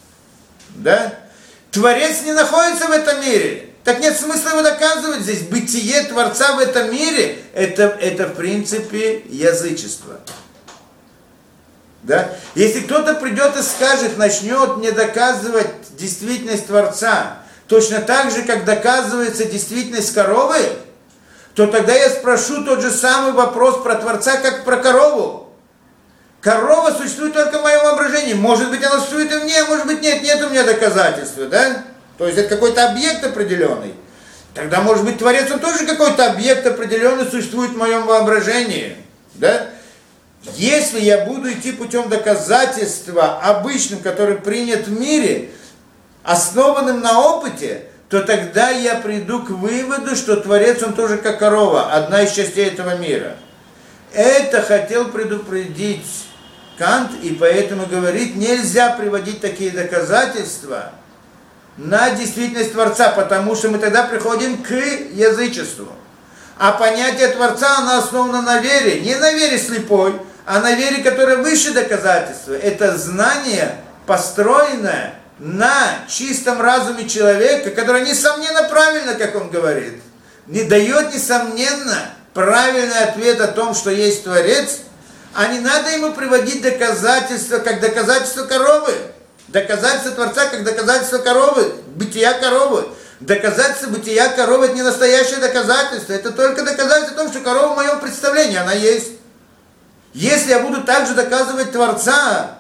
Да? Творец не находится в этом мире. Так нет смысла его доказывать здесь. Бытие Творца в этом мире, это, это в принципе язычество. Да? Если кто-то придет и скажет, начнет мне доказывать действительность Творца, точно так же, как доказывается действительность коровы, то тогда я спрошу тот же самый вопрос про Творца, как про корову. Корова существует только в моем воображении. Может быть, она существует и в мне, может быть, нет, нет у меня доказательства, да? То есть это какой-то объект определенный. Тогда, может быть, Творец, он тоже какой-то объект определенный существует в моем воображении, да? Если я буду идти путем доказательства обычным, который принят в мире, основанным на опыте, то тогда я приду к выводу, что Творец, он тоже как корова, одна из частей этого мира. Это хотел предупредить Кант, и поэтому говорит, нельзя приводить такие доказательства на действительность Творца, потому что мы тогда приходим к язычеству. А понятие Творца, оно основано на вере, не на вере слепой, а на вере, которая выше доказательства. Это знание, построенное на чистом разуме человека, которое, несомненно, правильно, как он говорит, не дает, несомненно, правильный ответ о том, что есть Творец, а не надо ему приводить доказательства, как доказательства коровы. Доказательство Творца, как доказательство коровы, бытия коровы. Доказательство бытия коровы – это не настоящее доказательство. Это только доказательство о том, что корова в моем представлении, она есть. Если я буду также доказывать Творца,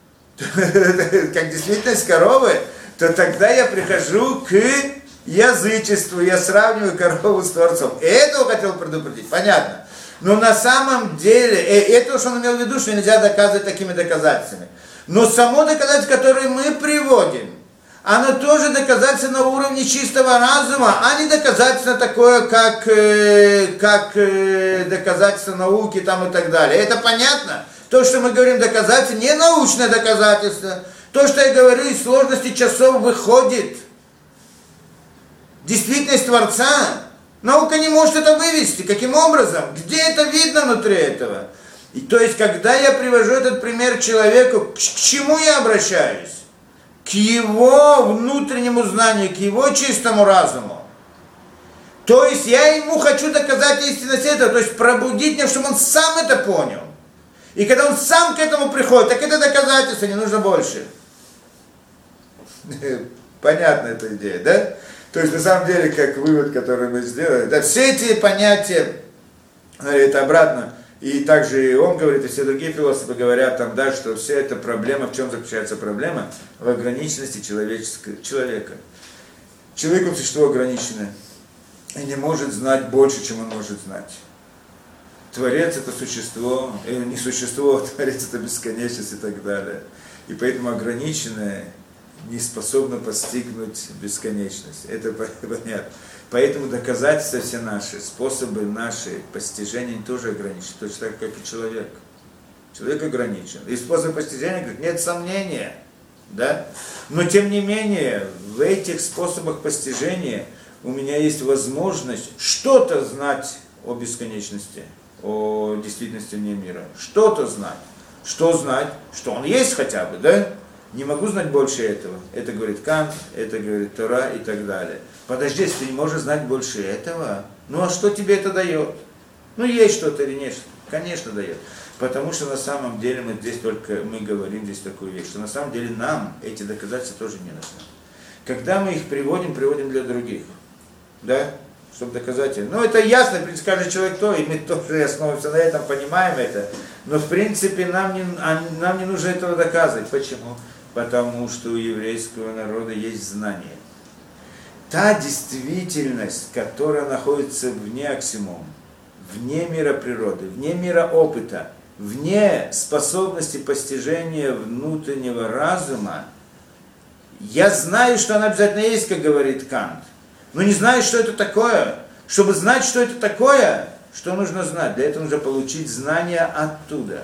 как действительность коровы, то тогда я прихожу к язычеству, я сравниваю корову с Творцом. И этого хотел предупредить, понятно. Но на самом деле, это уж он имел в виду, что нельзя доказывать такими доказательствами. Но само доказательство, которое мы приводим, оно тоже доказательство на уровне чистого разума, а не доказательство такое, как, как доказательство науки там и так далее. Это понятно? То, что мы говорим доказательство, не научное доказательство. То, что я говорю, из сложности часов выходит действительность Творца. Наука не может это вывести. Каким образом? Где это видно внутри этого? И, то есть, когда я привожу этот пример человеку, к чему я обращаюсь? К его внутреннему знанию, к его чистому разуму. То есть, я ему хочу доказать истинность этого, то есть, пробудить меня, чтобы он сам это понял. И когда он сам к этому приходит, так это доказательство, не нужно больше. Понятна эта идея, да? То есть, на самом деле, как вывод, который мы сделали, да, все эти понятия, это обратно, и также и он говорит, и все другие философы говорят там, да, что вся эта проблема, в чем заключается проблема? В ограниченности человеческого, человека. Человек, он существо ограниченное, и не может знать больше, чем он может знать. Творец это существо, э, не существо, а Творец это бесконечность и так далее. И поэтому ограниченное не способно постигнуть бесконечность. Это понятно. Поэтому доказательства все наши, способы наши постижения тоже ограничены, точно так, как и человек. Человек ограничен. И способ постижения, говорит, нет сомнения. Да? Но тем не менее, в этих способах постижения у меня есть возможность что-то знать о бесконечности, о действительности вне мира. Что-то знать. Что знать? Что он есть хотя бы, да? Не могу знать больше этого. Это говорит Кант, это говорит Тора и так далее. Подожди, если ты не можешь знать больше этого, ну а что тебе это дает? Ну есть что-то или нет? Конечно дает. Потому что на самом деле мы здесь только, мы говорим здесь такую вещь, что на самом деле нам эти доказательства тоже не нужны. Когда мы их приводим, приводим для других. Да? Чтобы доказать. Ну это ясно, в принципе, каждый человек то, и мы тоже основываемся на этом, понимаем это. Но в принципе нам не, нам не нужно этого доказывать. Почему? Потому что у еврейского народа есть знание. Та действительность, которая находится вне аксиом, вне мира природы, вне мира опыта, вне способности постижения внутреннего разума, я знаю, что она обязательно есть, как говорит Кант, но не знаю, что это такое. Чтобы знать, что это такое, что нужно знать? Для этого нужно получить знания оттуда.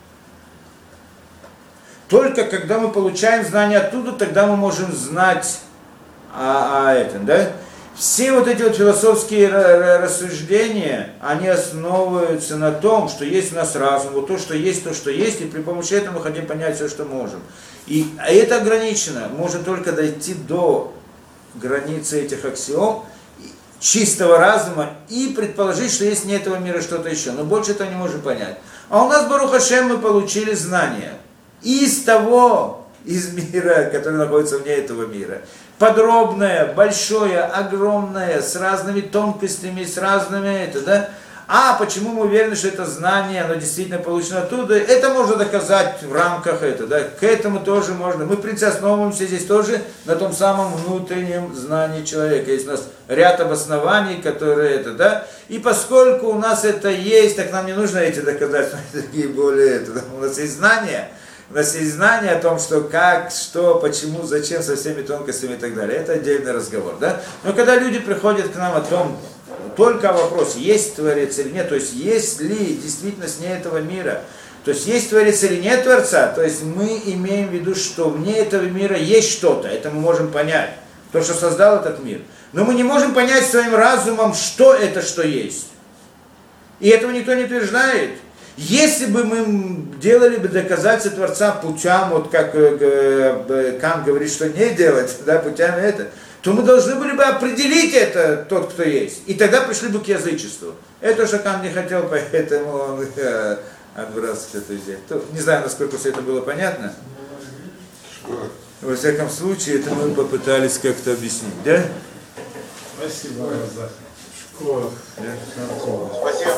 Только когда мы получаем знания оттуда, тогда мы можем знать о, о этом, да? Все вот эти вот философские рассуждения, они основываются на том, что есть у нас разум, вот то, что есть, то, что есть, и при помощи этого мы хотим понять все, что можем. И это ограничено, можно только дойти до границы этих аксиом, чистого разума, и предположить, что есть не этого мира что-то еще, но больше этого не можем понять. А у нас, Барух Ашем, мы получили знания. из того, из мира, который находится вне этого мира. Подробное, большое, огромное, с разными тонкостями, с разными, это, да? А почему мы уверены, что это знание, оно действительно получено оттуда? Это можно доказать в рамках этого, да? К этому тоже можно. Мы, в принципе, основываемся здесь тоже на том самом внутреннем знании человека. Есть у нас ряд обоснований, которые это, да? И поскольку у нас это есть, так нам не нужно эти доказательства, такие более, это, да? У нас есть знания, у нас есть знания о том, что как, что, почему, зачем, со всеми тонкостями и так далее. Это отдельный разговор, да? Но когда люди приходят к нам о том, только о вопросе, есть Творец или нет, то есть есть ли действительность вне этого мира, то есть есть Творец или нет Творца, то есть мы имеем в виду, что вне этого мира есть что-то, это мы можем понять, то, что создал этот мир. Но мы не можем понять своим разумом, что это, что есть. И этого никто не утверждает. Если бы мы делали бы доказательства Творца путям, вот как Кант говорит, что не делать, да, путями это, то мы должны были бы определить это, тот, кто есть. И тогда пришли бы к язычеству. Это что Кант не хотел, поэтому он э, отбрасывает это взять. То, не знаю, насколько все это было понятно. Во всяком случае, это мы попытались как-то объяснить, да? Спасибо за школу. Да? Спасибо.